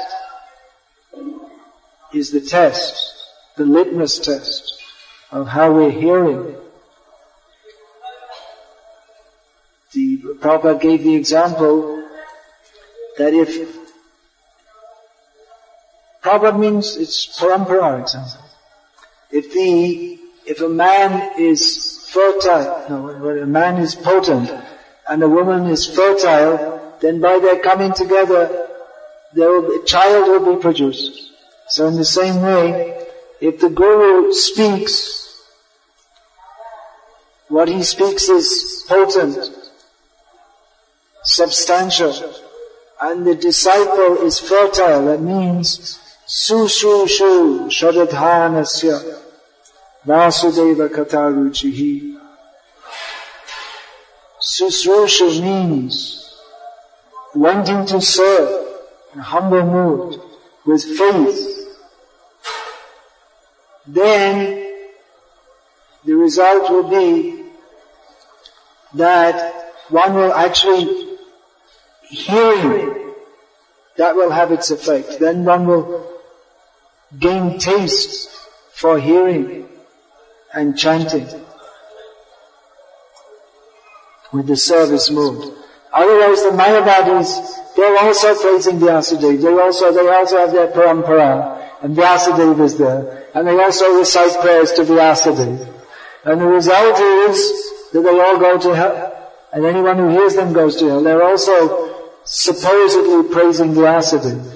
is the test, the litmus test of how we're hearing. The Prabhupada gave the example that if Prabhupada means it's parampara example. If the if a man is fertile, no, when a man is potent and a woman is fertile, then by their coming together, there will be, a child will be produced. So in the same way, if the Guru speaks, what he speaks is potent, substantial, and the disciple is fertile, that means Sushrushu Sharadhanasya Vasudeva Kataruchihi. Sushrushu means wanting to serve in a humble mood, with faith. Then the result will be that one will actually hearing, that will have its effect. Then one will gain taste for hearing and chanting with the service mood. Otherwise the Mayavadis, they're also praising Vyasadeva. They also, they also have their parampara, and Vyasadeva is there. And they also recite prayers to Vyasadeva. And the result is that they all go to hell. And anyone who hears them goes to hell. They're also supposedly praising Vyasadeva.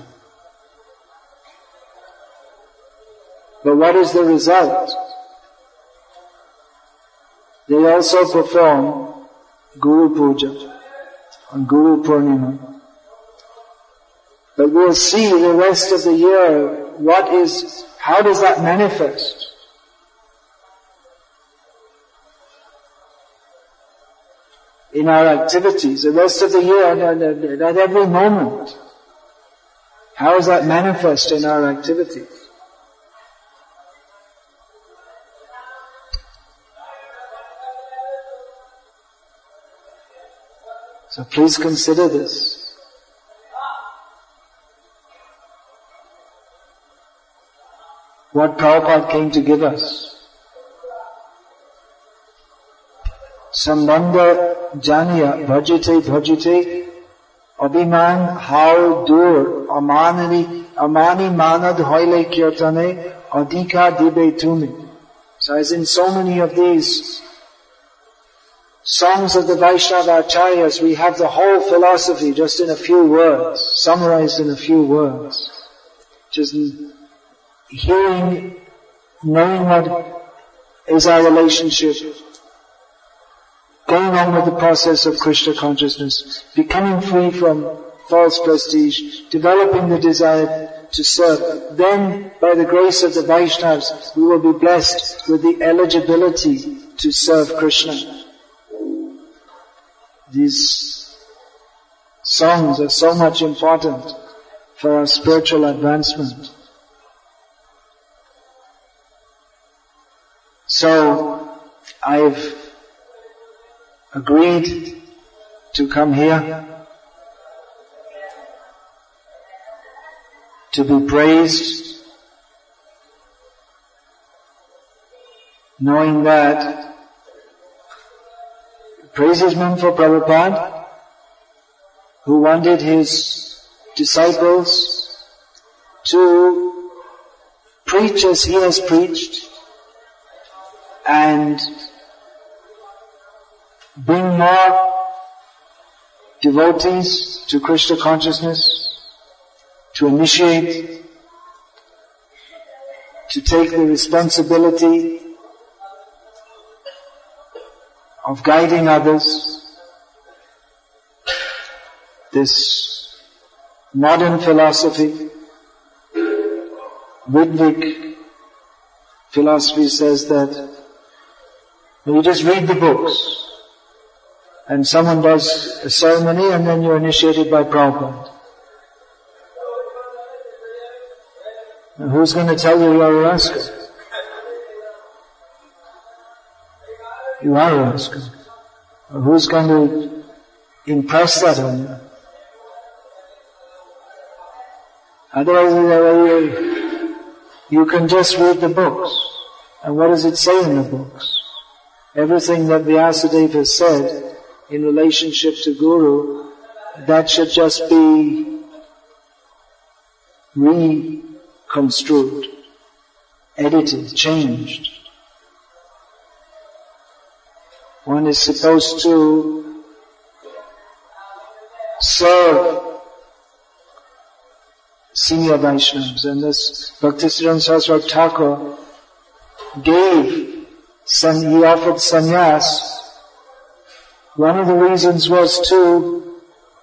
But what is the result? They also perform Guru Puja. on Guru Purnima. But we'll see the rest of the year, what is, how does that manifest? In our activities, the rest of the year, at every moment. How is that manifest in our activities? So please consider this. What Prabhupada came to give us. Sambandha janya bhajite bhajite abhiman how dur amanani amani manad hoile kirtane adhika dibe tumi. So as in so many of these songs of the Vaishnava Acharyas, we have the whole philosophy just in a few words, summarized in a few words. Just hearing, knowing what is our relationship, going on with the process of Krishna consciousness, becoming free from false prestige, developing the desire to serve. Then, by the grace of the Vaishnavas, we will be blessed with the eligibility to serve Krishna. These songs are so much important for our spiritual advancement. So, I've agreed to come here to be praised, knowing that praise is meant for Prabhupada, who wanted his disciples to preach as he has preached and bring more devotees to Krishna consciousness, to initiate, to take the responsibility of guiding others. This modern philosophy, Ridvik philosophy, says that you just read the books and someone does a ceremony and then you're initiated by Prabhupada. Now who's going to tell you you're a rascal? You are a rascal. Who's going to impress that on you? Otherwise, you can just read the books. And what does it say in the books? Everything that Vyasadeva has said in relationship to Guru, that should just be reconstrued, edited, changed. One is supposed to serve senior Vaishnavas, and this Bhaktisiddhanta Saraswati Thakur gave, he offered sannyas. One of the reasons was to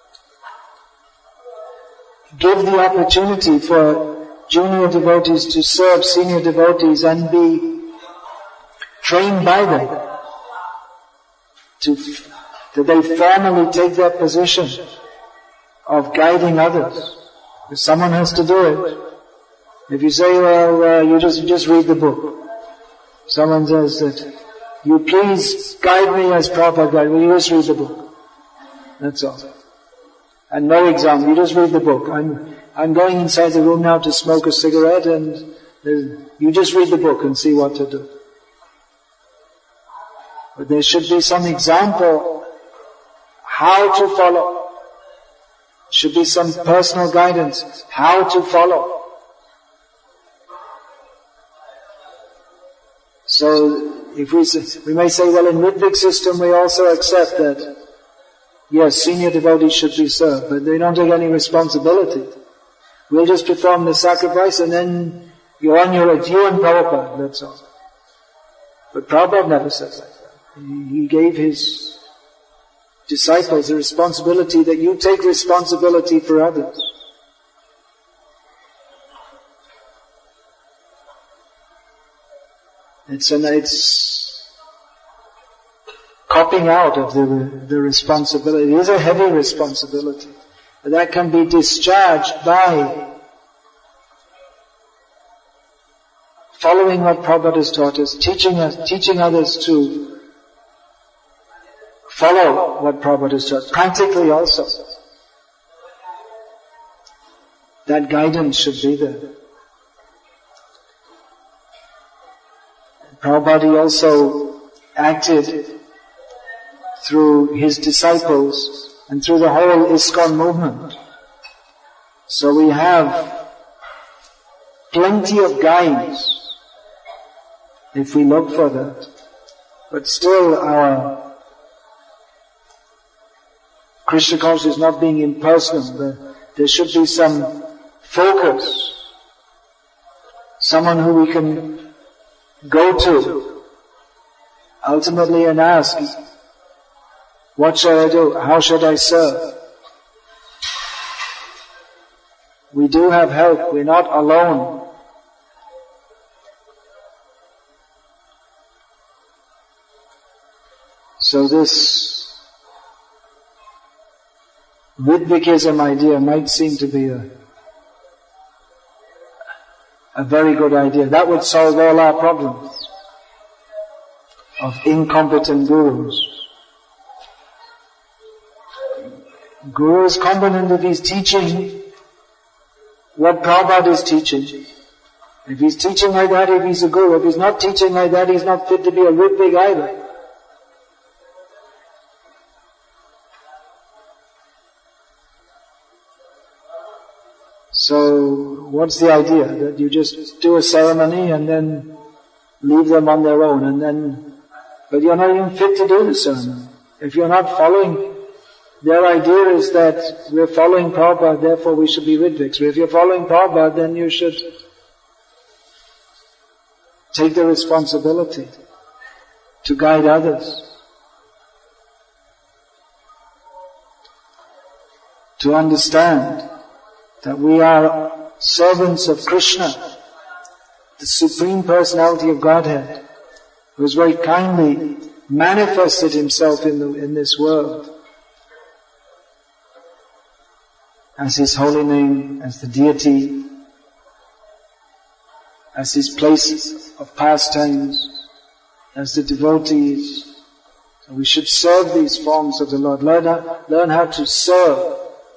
give the opportunity for junior devotees to serve senior devotees and be trained by them. To, that they formally take that position of guiding others. If someone has to do it. If you say, well, uh, you just you just read the book. Someone says that, you please guide me as Prabhupada guide. Well, you just read the book. That's all. And no exam, you just read the book. I'm I'm going inside the room now to smoke a cigarette, and you just read the book and see what to do. But there should be some example how to follow. Should be some personal guidance how to follow. So if we say, we may say, well, in Ritvic system we also accept that yes, senior devotees should be served, but they don't take any responsibility. We'll just perform the sacrifice and then you're on your, it's you and Prabhupada, that's all. But Prabhupada never said like that. He gave his disciples the responsibility that you take responsibility for others. It's an, it's copping out of the, the responsibility. It is a heavy responsibility. But that can be discharged by following what Prabhupada has taught us, teaching us, teaching others to follow what Prabhupada has taught, practically also. That guidance should be there. Prabhupada also acted through his disciples and through the whole ISKCON movement. So we have plenty of guides if we look for that. But still our Krishna consciousness is not being impersonal. There, there should be some focus. Someone who we can go to ultimately and ask, what shall I do? How should I serve? We do have help. We're not alone. So this Vidvikism idea might seem to be a a very good idea. That would solve all our problems of incompetent gurus. Guru is competent if he's teaching what Prabhupada is teaching. If he's teaching like that, if he's a guru. If he's not teaching like that, he's not fit to be a Ritvik either. So, what's the idea? That you just do a ceremony and then leave them on their own and then, but you're not even fit to do the ceremony. If you're not following, their idea is that we're following Prabhupada, therefore we should be Ritviks. If you're following Prabhupada, then you should take the responsibility to guide others, to understand that we are servants of Krishna, the Supreme Personality of Godhead, who has very kindly manifested Himself in, the, in this world as His holy name, as the deity, as His place of pastimes, as the devotees. So we should serve these forms of the Lord. Learn how, learn how to serve.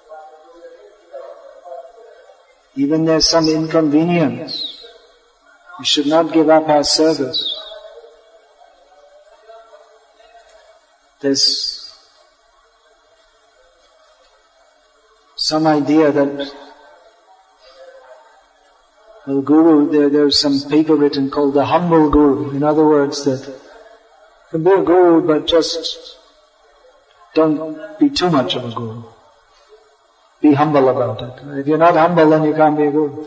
Even there's some inconvenience, we should not give up our service. There's some idea that, well, Guru, there, there's some paper written called the humble Guru. In other words, that you can be a Guru, but just don't be too much of a Guru. Be humble about it. If you're not humble, then you can't be a guru.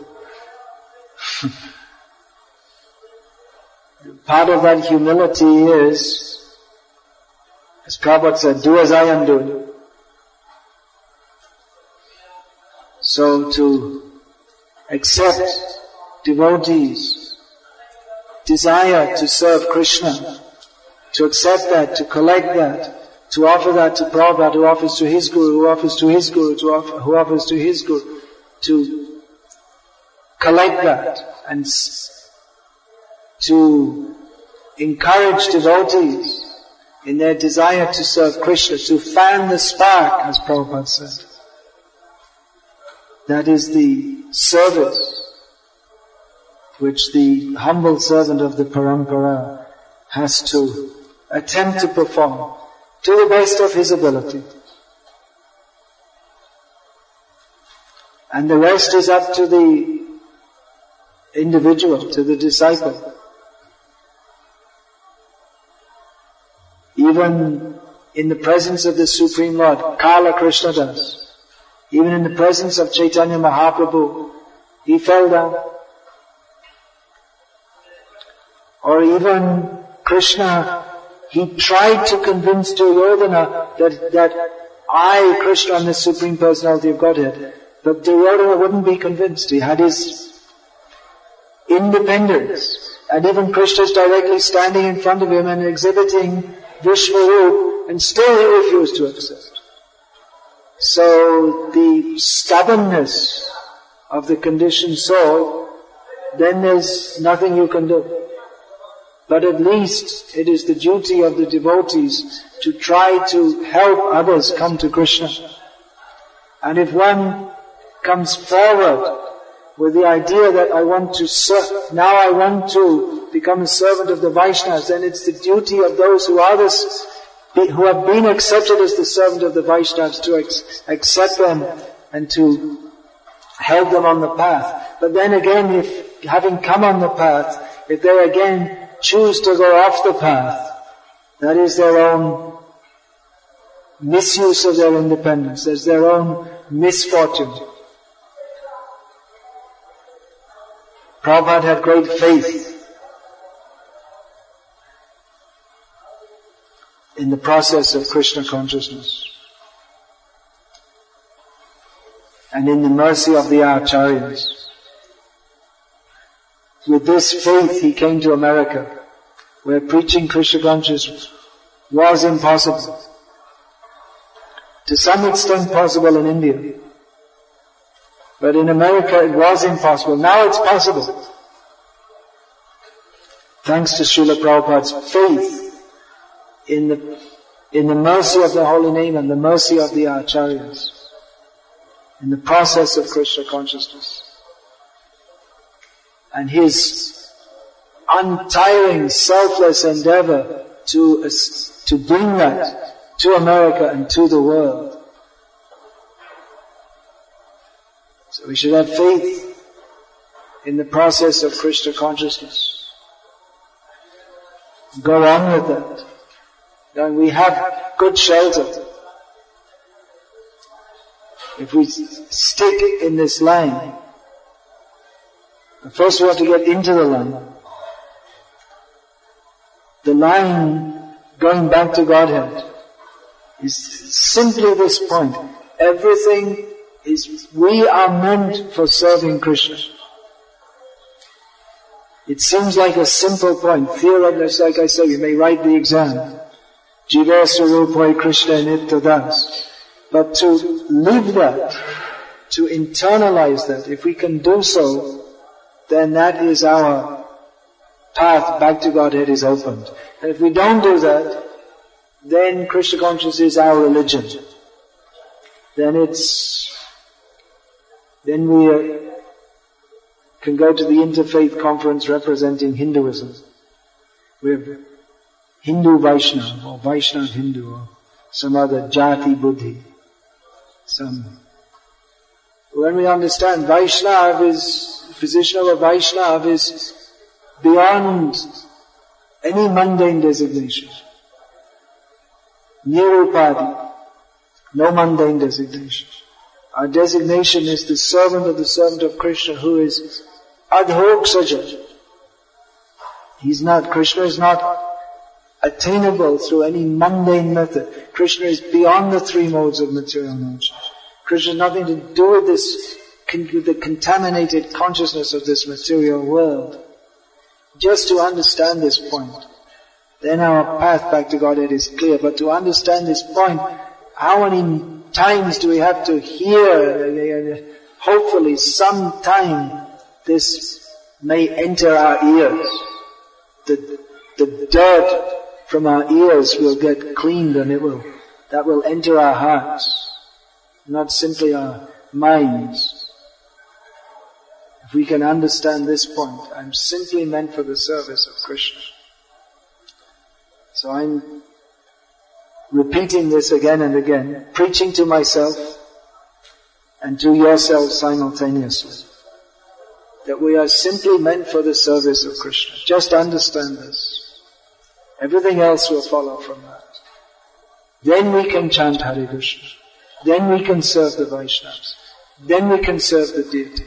Part of that humility is, as Prabhupada said, do as I am doing. So to accept devotees' desire to serve Krishna, to accept that, to collect that, to offer that to Prabhupada, who offers to his Guru, who offers to his Guru, to offer, who offers to his Guru, to collect that and to encourage devotees in their desire to serve Krishna, to fan the spark, as Prabhupada said. That is the service which the humble servant of the Parampara has to attempt to perform to the best of his ability. And the rest is up to the individual, to the disciple. Even in the presence of the Supreme Lord, Kala Krishna Das, even in the presence of Chaitanya Mahaprabhu, he fell down. Or even Krishna he tried to convince Duryodhana that, that I, Krishna, am the Supreme Personality of Godhead. But Duryodhana wouldn't be convinced. He had his independence. And even Krishna is directly standing in front of him and exhibiting Vishvarup, and still he refused to accept. So the stubbornness of the conditioned soul, then there's nothing you can do. But at least it is the duty of the devotees to try to help others come to Krishna. And if one comes forward with the idea that I want to serve, now I want to become a servant of the Vaishnavas, then it's the duty of those who are this, who have been accepted as the servant of the Vaishnavas to ex- accept them and to help them on the path. But then again, if having come on the path, if they again choose to go off the path, that is their own misuse of their independence, that's their own misfortune. Prabhupada had great faith in the process of Krishna consciousness and in the mercy of the Acharyas. With this faith he came to America, where preaching Krishna consciousness was impossible. To some extent possible in India. But in America it was impossible. Now it's possible. Thanks to Srila Prabhupada's faith in the, in the mercy of the holy name and the mercy of the Acharyas. In the process of Krishna consciousness. And his untiring, selfless endeavor to, to bring that to America and to the world. So we should have faith in the process of Krishna consciousness. Go on with that. Then we have good shelter. If we stick in this line, first we have to get into the line. The line going back to Godhead is simply this point. Everything is, we are meant for serving Krishna. It seems like a simple point. Theoretically, like I say, you may write the exam. Jiva Swarupoi Krishna Nityadas. But to live that, to internalize that, if we can do so, then that is our path back to Godhead is opened. And if we don't do that, then Krishna consciousness is our religion. Then it's, then we uh, can go to the interfaith conference representing Hinduism. We have Hindu Vaishnava, or Vaishnava Hindu, or some other Jati Buddhi. Some. When we understand Vaishnava is, position of a Vaishnava is beyond any mundane designation. Nirupadi, no mundane designation. Our designation is the servant of the servant of Krishna who is adhok saja. He's not, Krishna is not attainable through any mundane method. Krishna is beyond the three modes of material nature. Krishna has nothing to do with this, with the contaminated consciousness of this material world. Just to understand this point, then our path back to Godhead is clear. But to understand this point, how many times do we have to hear? Hopefully sometime this may enter our ears. The, the dirt from our ears will get cleaned and it will, that will enter our hearts, not simply our minds. If we can understand this point, I'm simply meant for the service of Krishna. So I'm repeating this again and again, preaching to myself and to yourself simultaneously, that we are simply meant for the service of Krishna. Just understand this. Everything else will follow from that. Then we can chant Hare Krishna. Then we can serve the Vaishnavas. Then we can serve the deity.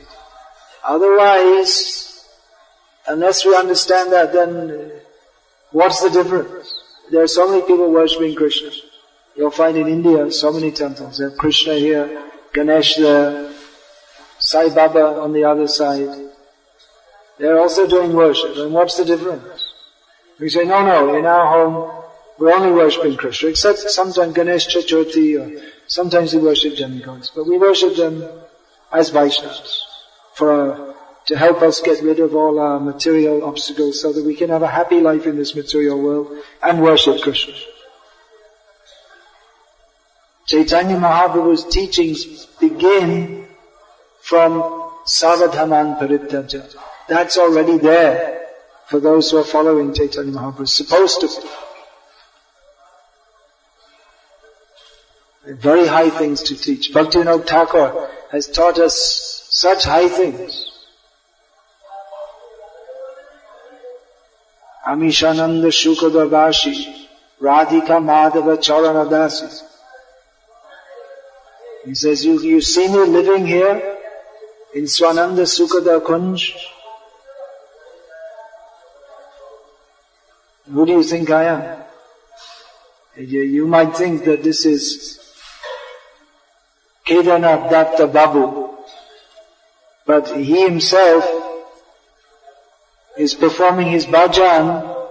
Otherwise, unless we understand that, then what's the difference? there are so many people worshipping Krishna. You'll find in India so many temples. They have Krishna here, Ganesh there, Sai Baba on the other side. They're also doing worship. And what's the difference? We say, no, no, in our home, we're only worshipping Krishna, except sometimes Ganesh Chaturthi, or sometimes we worship demigods. But we worship them as Vaishnavas, for our, to help us get rid of all our material obstacles so that we can have a happy life in this material world and worship Krishna. Chaitanya Mahaprabhu's teachings begin from Savadhanan Parityaja. That's already there for those who are following Chaitanya Mahaprabhu. It's supposed to be. Very high things to teach. Bhaktivinoda Thakur has taught us such high things. Amishananda Shukada Vashi Radhika Madhava Charanadasi. He says, you, you see me living here in Swananda Sukada Kunj. Who do you think I am? You, you might think that this is Kedarnath Datta Babu, but he himself is performing his bhajan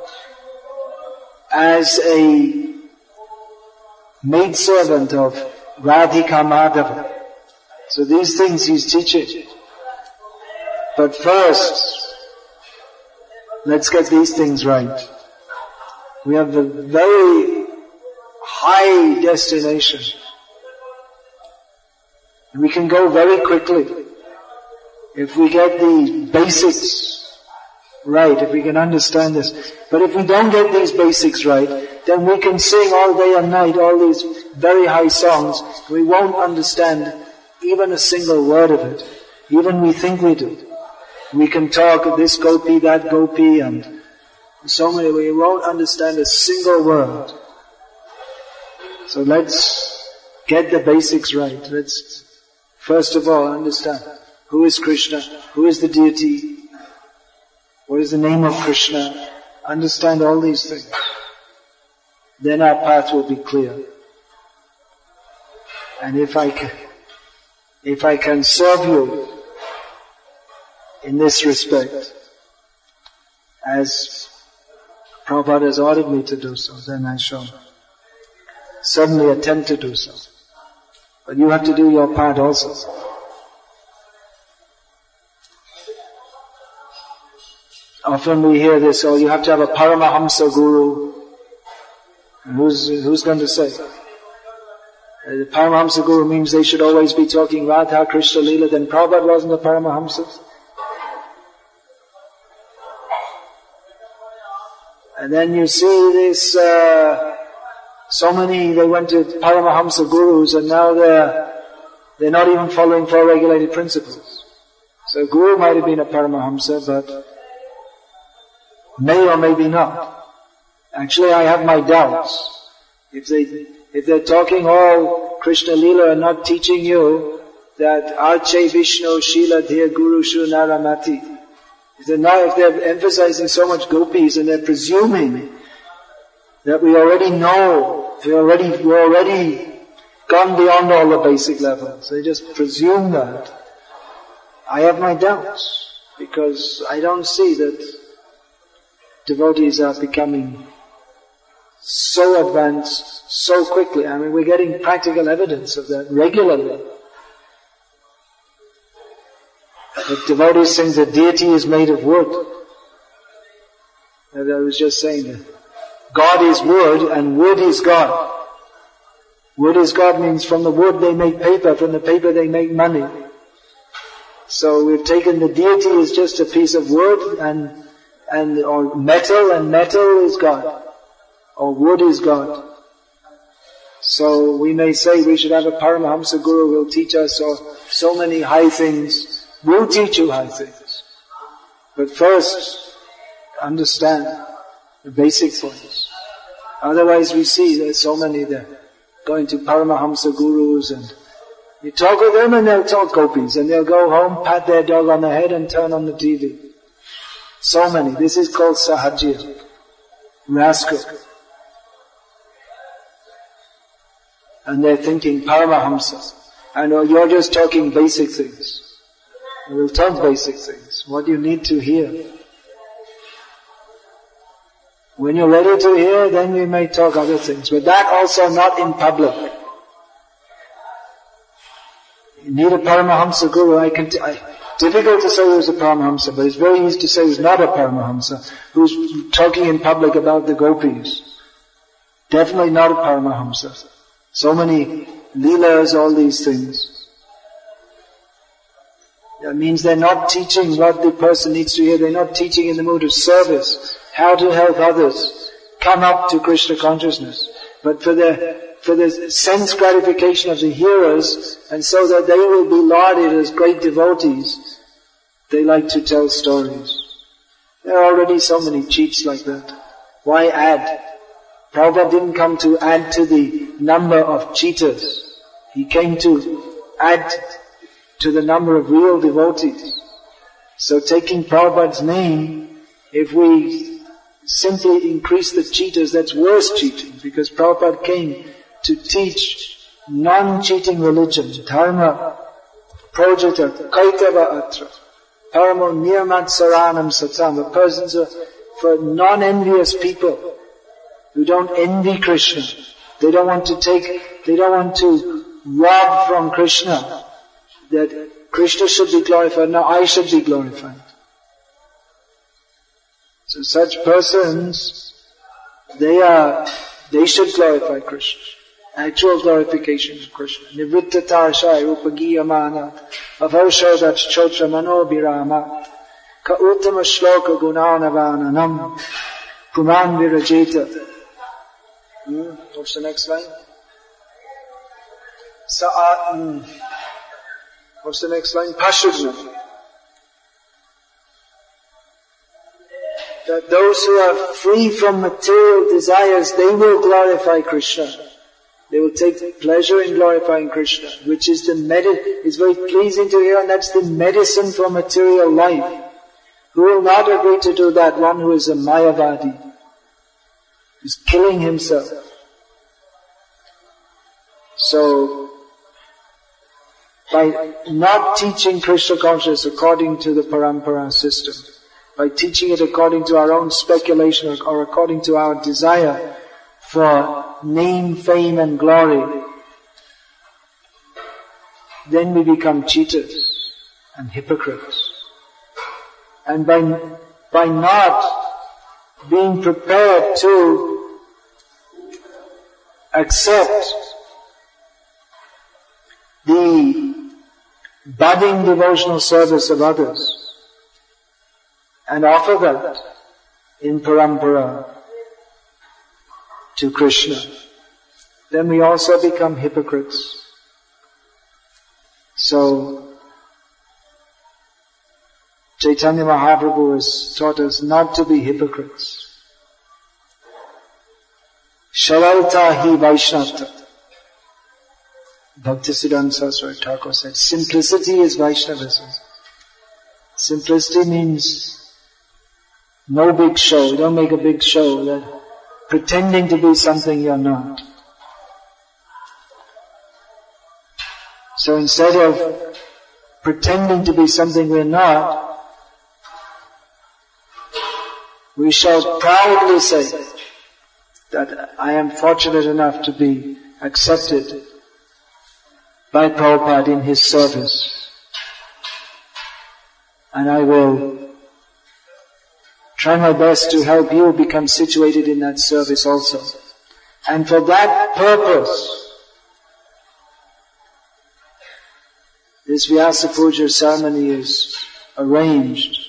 as a maidservant of Radhika Madhava. So these things he's teaching. But first, let's get these things right. We have a very high destination. We can go very quickly if we get the basics right, if we can understand this. But if we don't get these basics right, then we can sing all day and night all these very high songs. We won't understand even a single word of it. Even we think we do. We can talk this gopi, that gopi, and so many, we won't understand a single word. So let's get the basics right. Let's first of all understand who is Krishna, who is the deity, what is the name of Krishna. Understand all these things. Then our path will be clear. And if I can, if I can serve you in this respect, as Prabhupada has ordered me to do so, then I shall certainly attempt to do so. But you have to do your part also. Often we hear this, oh, you have to have a Paramahamsa Guru. And who's, who's going to say? Uh, the Paramahamsa Guru means they should always be talking Radha, Krishna, Leela. Then Prabhupada wasn't a Paramahamsa. And then you see this, uh, so many, they went to Paramahamsa Gurus and now they're, they're not even following four regulated principles. So Guru might have been a Paramahamsa, but may or maybe not. Actually, I have my doubts. If they, if they're talking all Krishna Leela and not teaching you that Arche Vishnu Shila Dhir Guru Shu Naramati. If they're not, if they're emphasizing so much gopis and they're presuming that we already know, we already, we're already gone beyond all the basic levels. They just presume that. I have my doubts because I don't see that devotees are becoming so advanced so quickly. I mean, we're getting practical evidence of that regularly. The devotees think the deity is made of wood. And I was just saying that God is wood and wood is God. Wood is God means from the wood they make paper, from the paper they make money. So we've taken the deity as just a piece of wood and, and, or metal, and metal is God. Or wood is God. So we may say we should have a Paramahamsa Guru who will teach us so, so many high things. We'll teach you high things. But first, understand the basic points. Otherwise we see there's so many there going to Paramahamsa Gurus and you talk with them and they'll talk gopis and they'll go home, pat their dog on the head and turn on the T V. So many. This is called Sahajya. Rascal. And they're thinking Paramahamsa. And oh, you're just talking basic things. We'll talk basic things. What you need to hear. When you're ready to hear, then we may talk other things. But that also not in public. You need a Paramahamsa Guru. I can t- I, difficult to say who's a Paramahamsa, but it's very easy to say who's not a Paramahamsa, who's talking in public about the gopis. Definitely not a Paramahamsa. So many leelas, all these things. That means they're not teaching what the person needs to hear. They're not teaching in the mood of service, how to help others come up to Krishna consciousness. But for the, for the sense gratification of the hearers, and so that they will be lauded as great devotees, they like to tell stories. There are already so many cheats like that. Why add? Prabhupada didn't come to add to the number of cheaters. He came to add to the number of real devotees. So taking Prabhupada's name, if we simply increase the cheaters, that's worse cheating, because Prabhupada came to teach non-cheating religion, dharma, projata, kaitava atra, paramo nirmat saranam satam, the persons are for non-envious people who don't envy Krishna. They don't want to take, they don't want to rob from Krishna. That Krishna should be glorified, now I should be glorified. So such persons, they are, they should glorify Krishna. Actual glorification of Krishna. Nivrittatarshai upagiyamana avarshodat chotra manobhirama ka uttama shloka gunanavananam puman virajeta. Hmm? What's the next line? Sa'at. Hmm. What's the next line? Pashudna. That those who are free from material desires, they will glorify Krishna. They will take pleasure in glorifying Krishna, which is the medi- is very pleasing to hear, and that's the medicine for material life. Who will not agree to do that? One who is a Mayavadi, who's killing himself. So, by not teaching Krishna consciousness according to the parampara system, by teaching it according to our own speculation or, or according to our desire for name, fame and glory, then we become cheaters and hypocrites. And by, by not being prepared to accept the budding devotional service of others and offer that in parampara to Krishna, then we also become hypocrites. So, Chaitanya Mahaprabhu has taught us not to be hypocrites. Shalalta hi Vaishnavta. Bhaktisiddhanta Saraswati Thakur said, simplicity is Vaishnavism. Simplicity means no big show. Don't make a big show, that pretending to be something you're not. So instead of pretending to be something we're not, we shall proudly say that I am fortunate enough to be accepted by Prabhupada in his service. And I will try my best to help you become situated in that service also. And for that purpose, this Vyasa Puja ceremony is arranged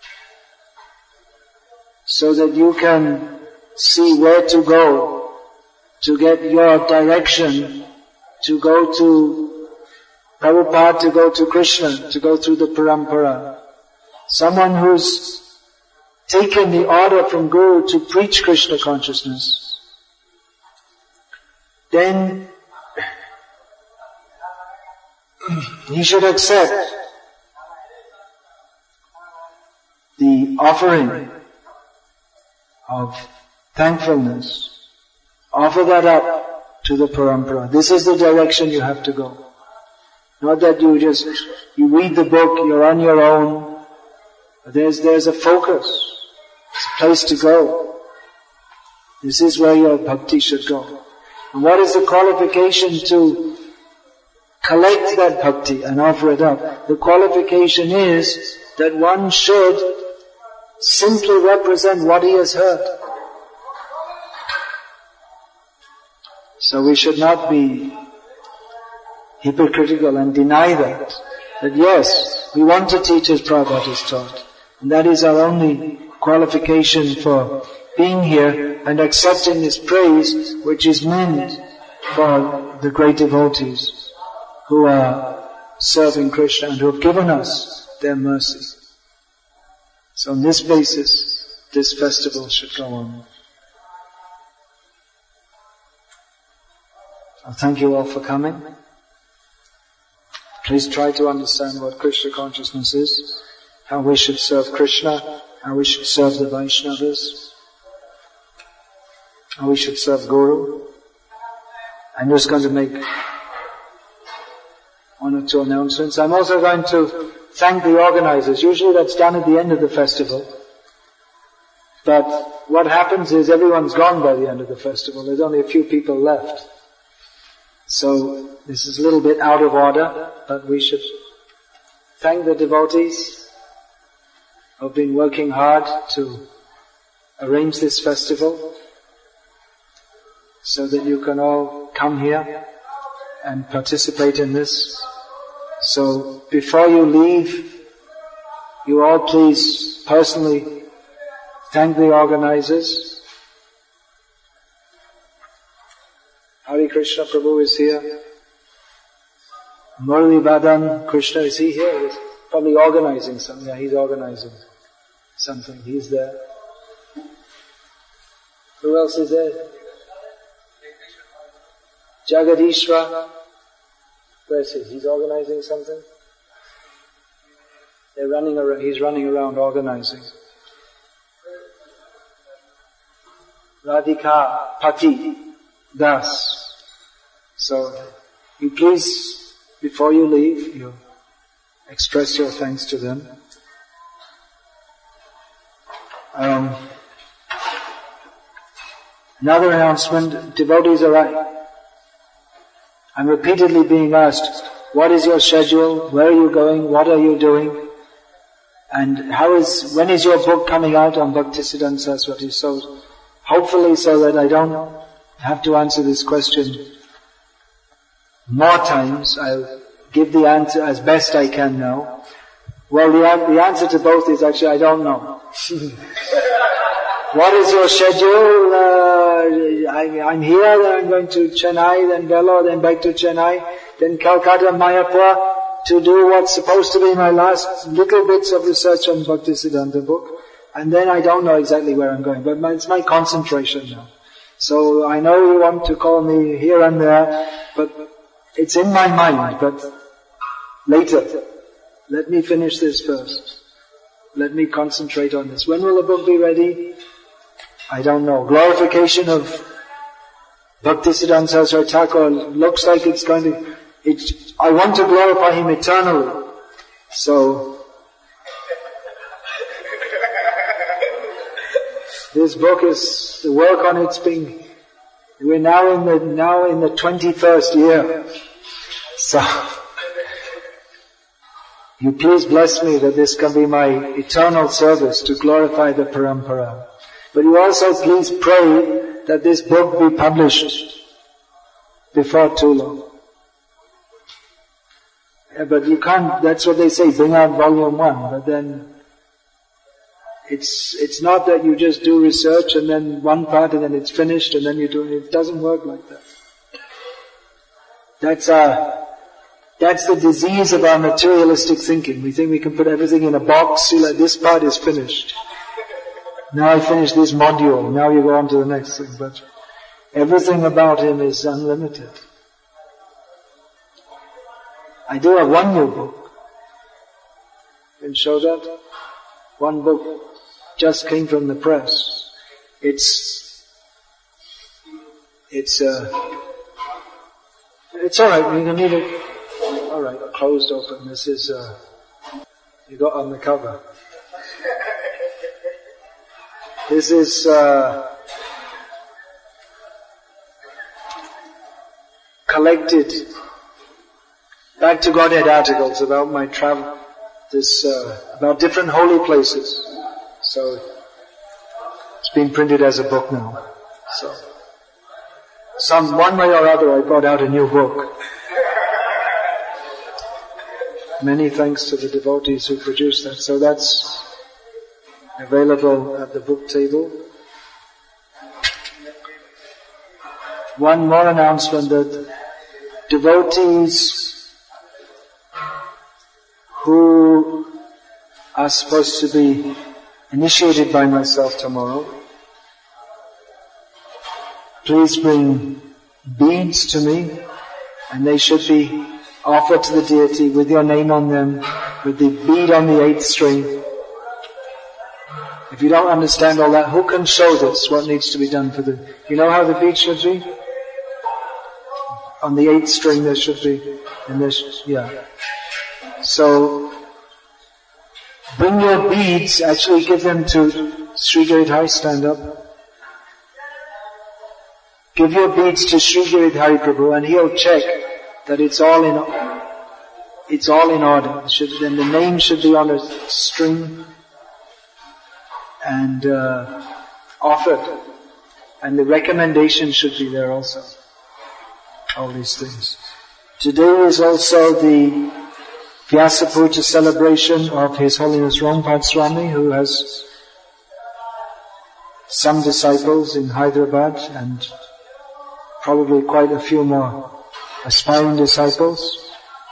so that you can see where to go to get your direction, to go to Prabhupada, to go to Krishna, to go through the parampara. Someone who's taken the order from Guru to preach Krishna consciousness, then he should accept the offering of thankfulness. Offer that up to the parampara. This is the direction you have to go. Not that you just, you read the book, you're on your own. There's, there's a focus. It's a place to go. This is where your bhakti should go. And what is the qualification to collect that bhakti and offer it up? The qualification is that one should simply represent what he has heard. So we should not be hypocritical and deny that. That yes, we want to teach as Prabhupada has taught. And that is our only qualification for being here and accepting this praise which is meant for the great devotees who are serving Krishna and who have given us their mercy. So on this basis, this festival should go on. So thank you all for coming. Please try to understand what Krishna consciousness is, how we should serve Krishna, how we should serve the Vaishnavas, how we should serve Guru. I'm just going to make one or two announcements. I'm also going to thank the organizers. Usually that's done at the end of the festival. But what happens is everyone's gone by the end of the festival. There's only a few people left. So this is a little bit out of order, but we should thank the devotees who have been working hard to arrange this festival so that you can all come here and participate in this. So before you leave, you all please personally thank the organizers. Hare Krishna Prabhu is here. Murali Vadan Krishna, is he here? He's probably organizing something. Yeah, he's organizing something. He's there. Who else is there? Jagadishwa. Where is he? He's organizing something? They're running around, he's running around organizing. Radhika Pati Das. So, you please, before you leave, you express your thanks to them. Um, another announcement, devotees are, I'm repeatedly being asked, what is your schedule? Where are you going? What are you doing? And how is, when is your book coming out on Bhaktisiddhanta Saraswati? So, hopefully so that I don't have to answer this question more times, I'll give the answer as best I can now. Well, the, the answer to both is actually, I don't know. What is your schedule? Uh, I, I'm here, then I'm going to Chennai, then Vellore, then back to Chennai, then Calcutta, Mayapur, to do what's supposed to be my last little bits of research on Bhaktisiddhanta book. And then I don't know exactly where I'm going, but my, it's my concentration now. So I know you want to call me here and there, but it's in my mind, but later. Let me finish this first. Let me concentrate on this. When will the book be ready? I don't know. Glorification of Bhaktisiddhanta Saraswati Thakur looks like it's going to, it, I want to glorify him eternally. So, this book is, the work on it's being, we're now in the, now in the twenty-first year. So, you please bless me that this can be my eternal service to glorify the parampara. But you also please pray that this book be published before too long. Yeah, but you can't, that's what they say, bring out volume one, but then it's, it's not that you just do research and then one part and then it's finished and then you do it. It doesn't work like that. That's our, that's the disease of our materialistic thinking. We think we can put everything in a box, see like this part is finished. Now I finish this module, now you go on to the next thing. But everything about him is unlimited. I do have one new book. Can show that? One book just came from the press. It's, it's, uh, It's alright, you can leave it, alright, closed open. This is, uh, you got on the cover. This is, uh, collected Back to Godhead articles about my travel, this, uh, about different holy places. So, it's been printed as a book now. So, some, one way or other I brought out a new book. Many thanks to the devotees who produced that. So that's available at the book table. One more announcement that devotees who are supposed to be initiated by myself tomorrow, please bring beads to me, and they should be offered to the deity with your name on them, with the bead on the eighth string. If you don't understand all that, who can show this, what needs to be done for the... You know how the bead should be? On the eighth string there should be, and there should, yeah. So, bring your beads, actually give them to Sri Giridhari, stand up. Give your beads to Sri Giridhari Prabhu, and he'll check that it's all in, it's all in order. Should, then the name should be on a string and uh, offered, and the recommendation should be there also. All these things. Today is also the Vyasa Puja celebration of His Holiness Rangpad Swami, who has some disciples in Hyderabad and probably quite a few more aspiring disciples.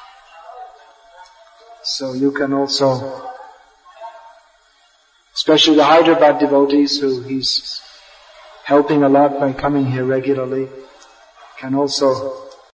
So you can also, especially the Hyderabad devotees who he's helping a lot by coming here regularly, can also